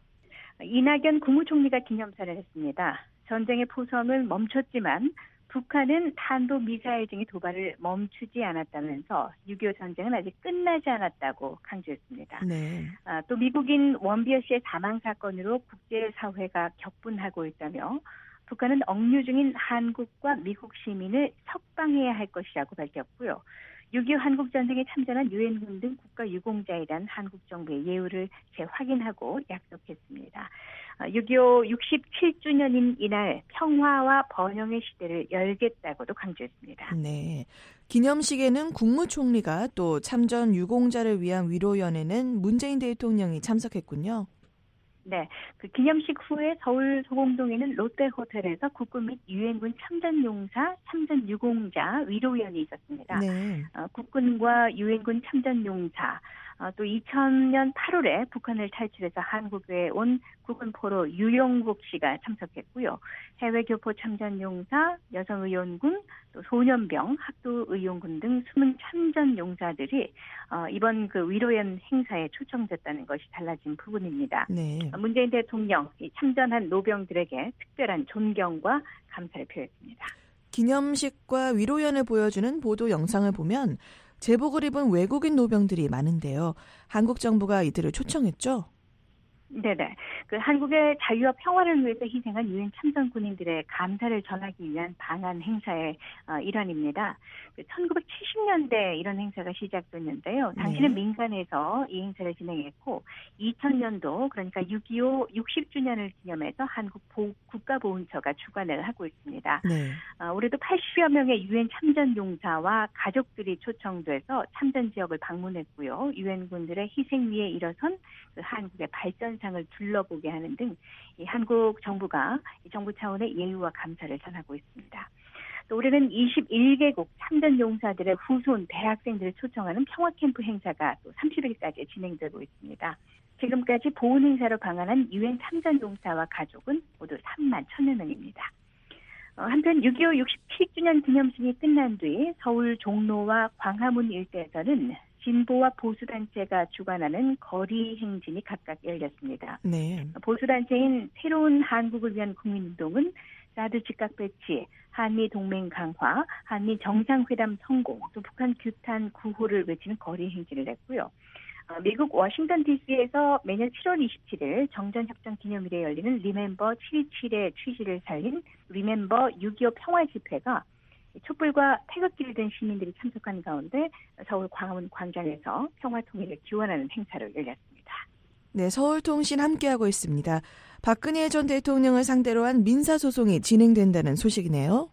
이낙연 국무총리가 기념사를 했습니다. 전쟁의 포섬은 멈췄지만 북한은 탄도미사일 등의 도발을 멈추지 않았다면서 육이오 전쟁은 아직 끝나지 않았다고 강조했습니다. 네. 아, 또 미국인 원비어 씨의 사망 사건으로 국제사회가 격분하고 있다며 북한은 억류 중인 한국과 미국 시민을 석방해야 할 것이라고 밝혔고요. 육이오 한국전쟁에 참전한 유엔군 등 국가유공자에 대한 한국 정부의 예우를 재확인하고 약속했습니다. 육이오 육십칠 주년인 이날 평화와 번영의 시대를 열겠다고도 강조했습니다. 네, 기념식에는 국무총리가 또 참전 유공자를 위한 위로연회는 문재인 대통령이 참석했군요. 네, 그 기념식 후에 서울 소공동에는 롯데호텔에서 국군 및 유엔군 참전용사, 참전유공자 위로연이 있었습니다. 네. 어, 국군과 유엔군 참전용사, 어, 또 이천 년 팔월에 북한을 탈출해서 한국에 온 국군포로 유영국 씨가 참석했고요. 해외 교포 참전용사, 여성의용군, 또 소년병, 학도의용군 등 숨은 참전용사들이 어, 이번 그 위로연 행사에 초청됐다는 것이 달라진 부분입니다. 네. 문재인 대통령 이 참전한 노병들에게 특별한 존경과 감사를 표했습니다. 기념식과 위로연을 보여주는 보도 영상을 보면 제복을 입은 외국인 노병들이 많은데요. 한국 정부가 이들을 초청했죠? 네네. 그 한국의 자유와 평화를 위해서 희생한 유엔 참전 군인들의 감사를 전하기 위한 방한 행사의 어, 일환입니다. 그 천구백칠십 년대 이런 행사가 시작됐는데요. 당시는 네. 민간에서 이 행사를 진행했고 이천 년도 그러니까 육이오 육십 주년을 기념해서 한국 보, 국가보훈처가 주관을 하고 있습니다. 네. 어, 올해도 팔십여 명의 유엔 참전 용사와 가족들이 초청돼서 참전 지역을 방문했고요. 유엔군들의 희생 위에 일어선 그 한국의 발전 상을 둘러보게 하는 등 이 한국 정부가 이 정부 차원의 예우와 감사를 전하고 있습니다. 또 올해는 이십일 개국 참전 용사들의 후손 대학생들을 초청하는 평화 캠프 행사가 또 삼십 일까지 진행되고 있습니다. 지금까지 보훈 행사로 방한한 유엔 참전 용사와 가족은 모두 삼만 천여 명입니다. 어, 한편 육이오 육십칠 주년 기념식이 끝난 뒤 서울 종로와 광화문 일대에서는 진보와 보수단체가 주관하는 거리 행진이 각각 열렸습니다. 네. 보수단체인 새로운 한국을 위한 국민운동은 사드 즉각 배치, 한미 동맹 강화, 한미 정상회담 성공, 또 북한 규탄 구호를 외치는 거리 행진을 냈고요. 어, 미국 워싱턴 디씨에서 매년 칠월 이십칠일 정전협정 기념일에 열리는 리멤버 칠이칠의 취지를 살린 리멤버 육이오 평화 집회가 촛불과 태극기를 든 시민들이 참석한 가운데 서울 광화문 광장에서 평화 통일을 기원하는 행사를 열렸습니다. 네, 서울통신 함께하고 있습니다. 박근혜 전 대통령을 상대로 한 민사소송이 진행된다는 소식이네요.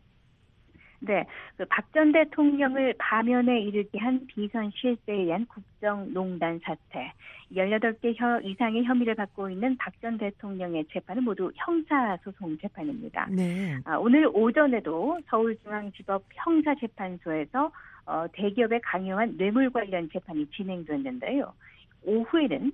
네, 그 박 전 대통령을 파면에 이르게 한 비선 실세에 의한 국정농단 사태, 열여덟 개 이상의 혐의를 받고 있는 박 전 대통령의 재판은 모두 형사소송 재판입니다. 네. 아, 오늘 오전에도 서울중앙지법 형사재판소에서 어, 대기업에 강요한 뇌물 관련 재판이 진행됐는데요. 오후에는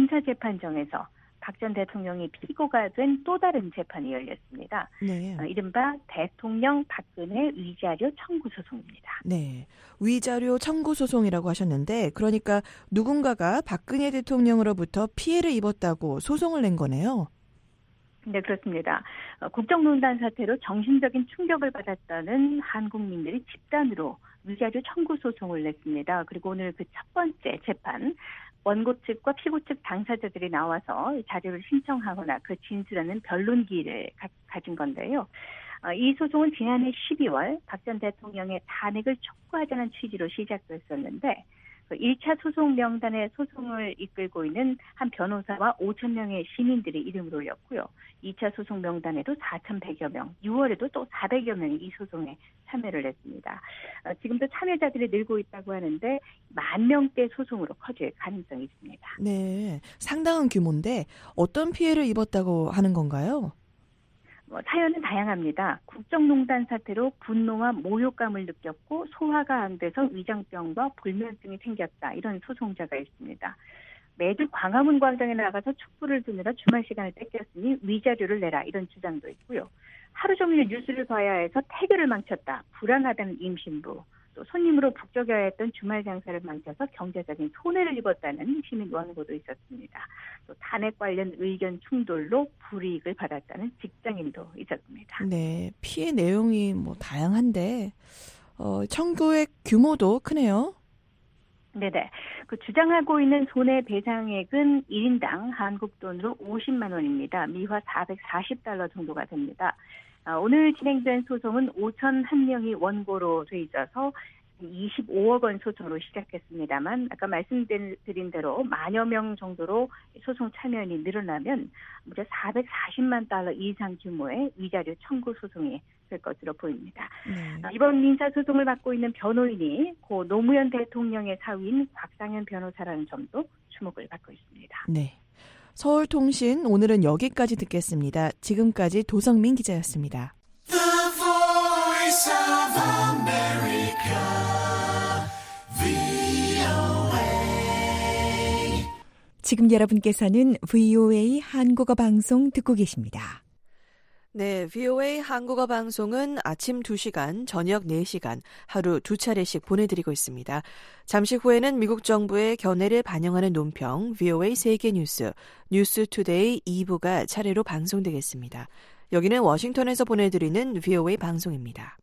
민사재판정에서 박 전 대통령이 피고가 된 또 다른 재판이 열렸습니다. 네. 어, 이른바 대통령 박근혜 위자료 청구 소송입니다. 네, 위자료 청구 소송이라고 하셨는데 그러니까 누군가가 박근혜 대통령으로부터 피해를 입었다고 소송을 낸 거네요. 네, 그렇습니다. 어, 국정농단 사태로 정신적인 충격을 받았다는 한국민들이 집단으로 위자료 청구 소송을 냈습니다. 그리고 오늘 그 첫 번째 재판, 원고 측과 피고 측 당사자들이 나와서 자료를 신청하거나 그 진술하는 변론기를 가, 가진 건데요. 어, 이 소송은 지난해 십이월 박 전 대통령의 탄핵을 촉구하자는 취지로 시작됐었는데 그 일 차 소송 명단에 소송을 이끌고 있는 한 변호사와 오천 명의 시민들이 이름을 올렸고요. 이 차 소송 명단에도 사천백여 명, 유월에도 또 사백여 명이 이 소송에 참여를 했습니다. 어, 지금도 참여자들이 늘고 있다고 하는데 만 명대 소송으로 커질 가능성이 있습니다. 네, 상당한 규모인데 어떤 피해를 입었다고 하는 건가요? 뭐, 사연은 다양합니다. 국정농단 사태로 분노와 모욕감을 느꼈고 소화가 안 돼서 위장병과 불면증이 생겼다. 이런 소송자가 있습니다. 매주 광화문 광장에 나가서 촛불을 드느라 주말 시간을 뺏겼으니 위자료를 내라. 이런 주장도 있고요. 하루 종일 뉴스를 봐야 해서 태교를 망쳤다. 불안하다는 임신부. 또 손님으로 북적여야 했던 주말 장사를 망쳐서 경제적인 손해를 입었다는 시민 원고도 있었습니다. 또 탄핵 관련 의견 충돌로 불이익을 받았다는 직장인도 있었습니다. 네, 피해 내용이 뭐 다양한데 어, 청구액 규모도 크네요. 네네. 그 주장하고 있는 손해배상액은 일 인당 한국 돈으로 오십만 원입니다. 미화 사백사십 달러 정도가 됩니다. 오늘 진행된 소송은 오천일 명이 원고로 돼 있어서 이십오억 원 소송으로 시작했습니다만 아까 말씀드린 대로 만여 명 정도로 소송 참여인이 늘어나면 무려 사백사십만 달러 이상 규모의 위자료 청구 소송이 될 것으로 보입니다. 네. 이번 민사소송을 맡고 있는 변호인이 고 노무현 대통령의 사위인 곽상현 변호사라는 점도 주목을 받고 있습니다. 네. 서울통신 오늘은 여기까지 듣겠습니다. 지금까지 도성민 기자였습니다. The Voice of America, 브이오에이. 지금 여러분께서는 브이오에이 한국어 방송 듣고 계십니다. 네, 브이오에이 한국어 방송은 아침 두 시간, 저녁 네 시간, 하루 두 차례씩 보내드리고 있습니다. 잠시 후에는 미국 정부의 견해를 반영하는 논평, 브이오에이 세계뉴스, 뉴스투데이 이 부가 차례로 방송되겠습니다. 여기는 워싱턴에서 보내드리는 브이오에이 방송입니다.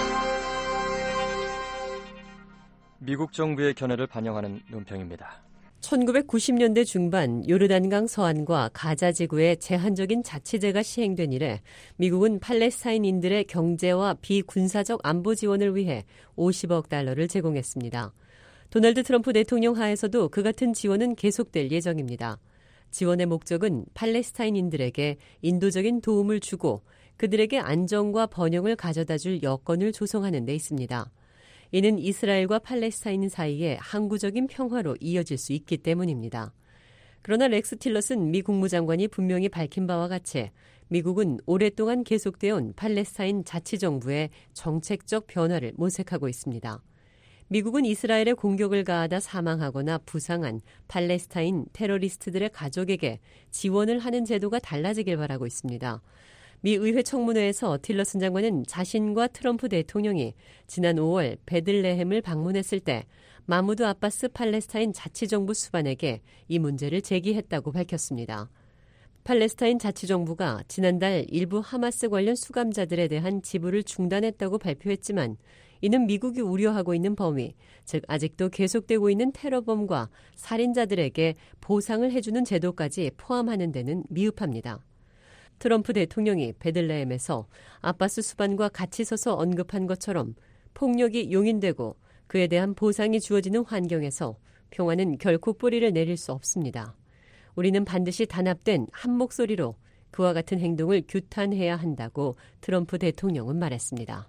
미국 정부의 견해를 반영하는 논평입니다. 천구백구십 년대 중반 요르단강 서안과 가자 지구에 제한적인 자치제가 시행된 이래 미국은 팔레스타인인들의 경제와 비군사적 안보 지원을 위해 오십억 달러를 제공했습니다. 도널드 트럼프 대통령 하에서도 그 같은 지원은 계속될 예정입니다. 지원의 목적은 팔레스타인인들에게 인도적인 도움을 주고 그들에게 안정과 번영을 가져다줄 여건을 조성하는 데 있습니다. 이는 이스라엘과 팔레스타인 사이에 항구적인 평화로 이어질 수 있기 때문입니다. 그러나 렉스 틸러슨 미 국무장관이 분명히 밝힌 바와 같이 미국은 오랫동안 계속되어 온 팔레스타인 자치정부의 정책적 변화를 모색하고 있습니다. 미국은 이스라엘에 공격을 가하다 사망하거나 부상한 팔레스타인 테러리스트들의 가족에게 지원을 하는 제도가 달라지길 바라고 있습니다. 미 의회 청문회에서 틸러슨 장관은 자신과 트럼프 대통령이 지난 오월 베들레헴을 방문했을 때 마무드 아바스 팔레스타인 자치정부 수반에게 이 문제를 제기했다고 밝혔습니다. 팔레스타인 자치정부가 지난달 일부 하마스 관련 수감자들에 대한 지불을 중단했다고 발표했지만 이는 미국이 우려하고 있는 범위, 즉 아직도 계속되고 있는 테러범과 살인자들에게 보상을 해주는 제도까지 포함하는 데는 미흡합니다. 트럼프 대통령이 베들레헴에서 아바스 수반과 같이 서서 언급한 것처럼 폭력이 용인되고 그에 대한 보상이 주어지는 환경에서 평화는 결코 뿌리를 내릴 수 없습니다. 우리는 반드시 단합된 한 목소리로 그와 같은 행동을 규탄해야 한다고 트럼프 대통령은 말했습니다.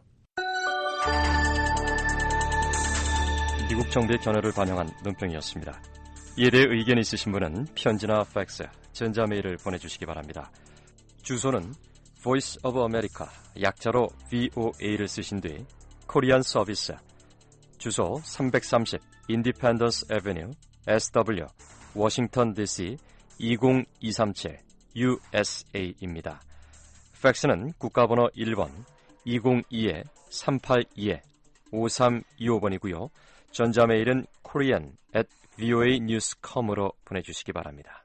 미국 정부의 견해를 반영한 논평이었습니다. 이에 대해 의견이 있으신 분은 편지나 팩스, 전자메일을 보내주시기 바랍니다. 주소는 Voice of America, 약자로 브이오에이를 쓰신 뒤 코리안 서비스, 주소 삼백삼십 Independence Avenue, 에스더블유, 워싱턴 디씨 이공이삼칠 유에스에이입니다. 팩스는 국가번호 일 번 이공이 삼팔이 오삼이오 번이고요. 전자메일은 korean at voa news dot com으로 보내주시기 바랍니다.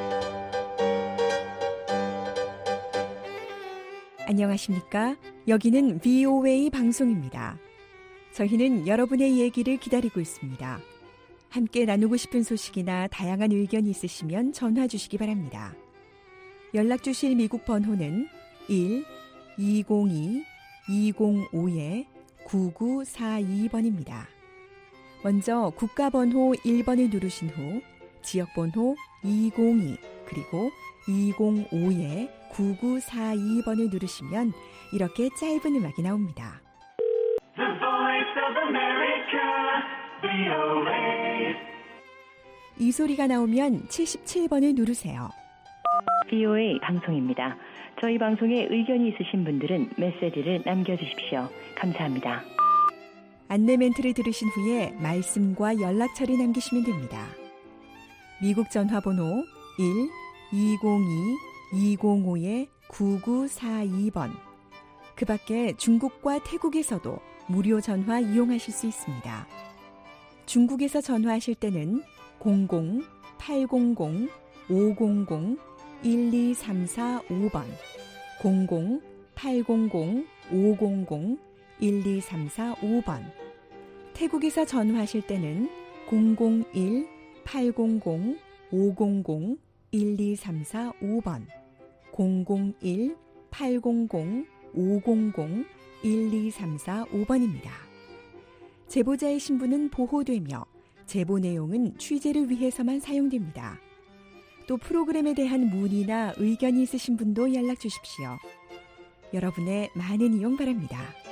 안녕하십니까? 여기는 브이오에이 방송입니다. 저희는 여러분의 얘기를 기다리고 있습니다. 함께 나누고 싶은 소식이나 다양한 의견이 있으시면 전화 주시기 바랍니다. 연락 주실 미국 번호는 일 이공이 이공오 구구사이 번입니다. 먼저 국가번호 일 번을 누르신 후 지역번호 이공이 그리고 이공오 구구사이 번을 누르시면 이렇게 짧은 음악이 나옵니다. The Voice of America, 브이오에이. 이 소리가 나오면 칠십칠 번을 누르세요. 브이오에이 방송입니다. 저희 방송에 의견이 있으신 분들은 메시지를 남겨주십시오. 감사합니다. 안내 멘트를 들으신 후에 말씀과 연락처를 남기시면 됩니다. 미국 전화번호 일 이공이 이공오 구구사이 번. 그 밖에 중국과 태국에서도 무료 전화 이용하실 수 있습니다. 중국에서 전화하실 때는 공공 팔공공 오공공 일이삼사오 번, 공공 팔공공 오공공 일이삼사오 번. 태국에서 전화하실 때는 공공일 팔공공 오공공 일이삼사오 번, 공공일 팔공공 오공공 일이삼사오 번입니다. 제보자의 신분은 보호되며 제보 내용은 취재를 위해서만 사용됩니다. 또 프로그램에 대한 문의나 의견이 있으신 분도 연락 주십시오. 여러분의 많은 이용 바랍니다.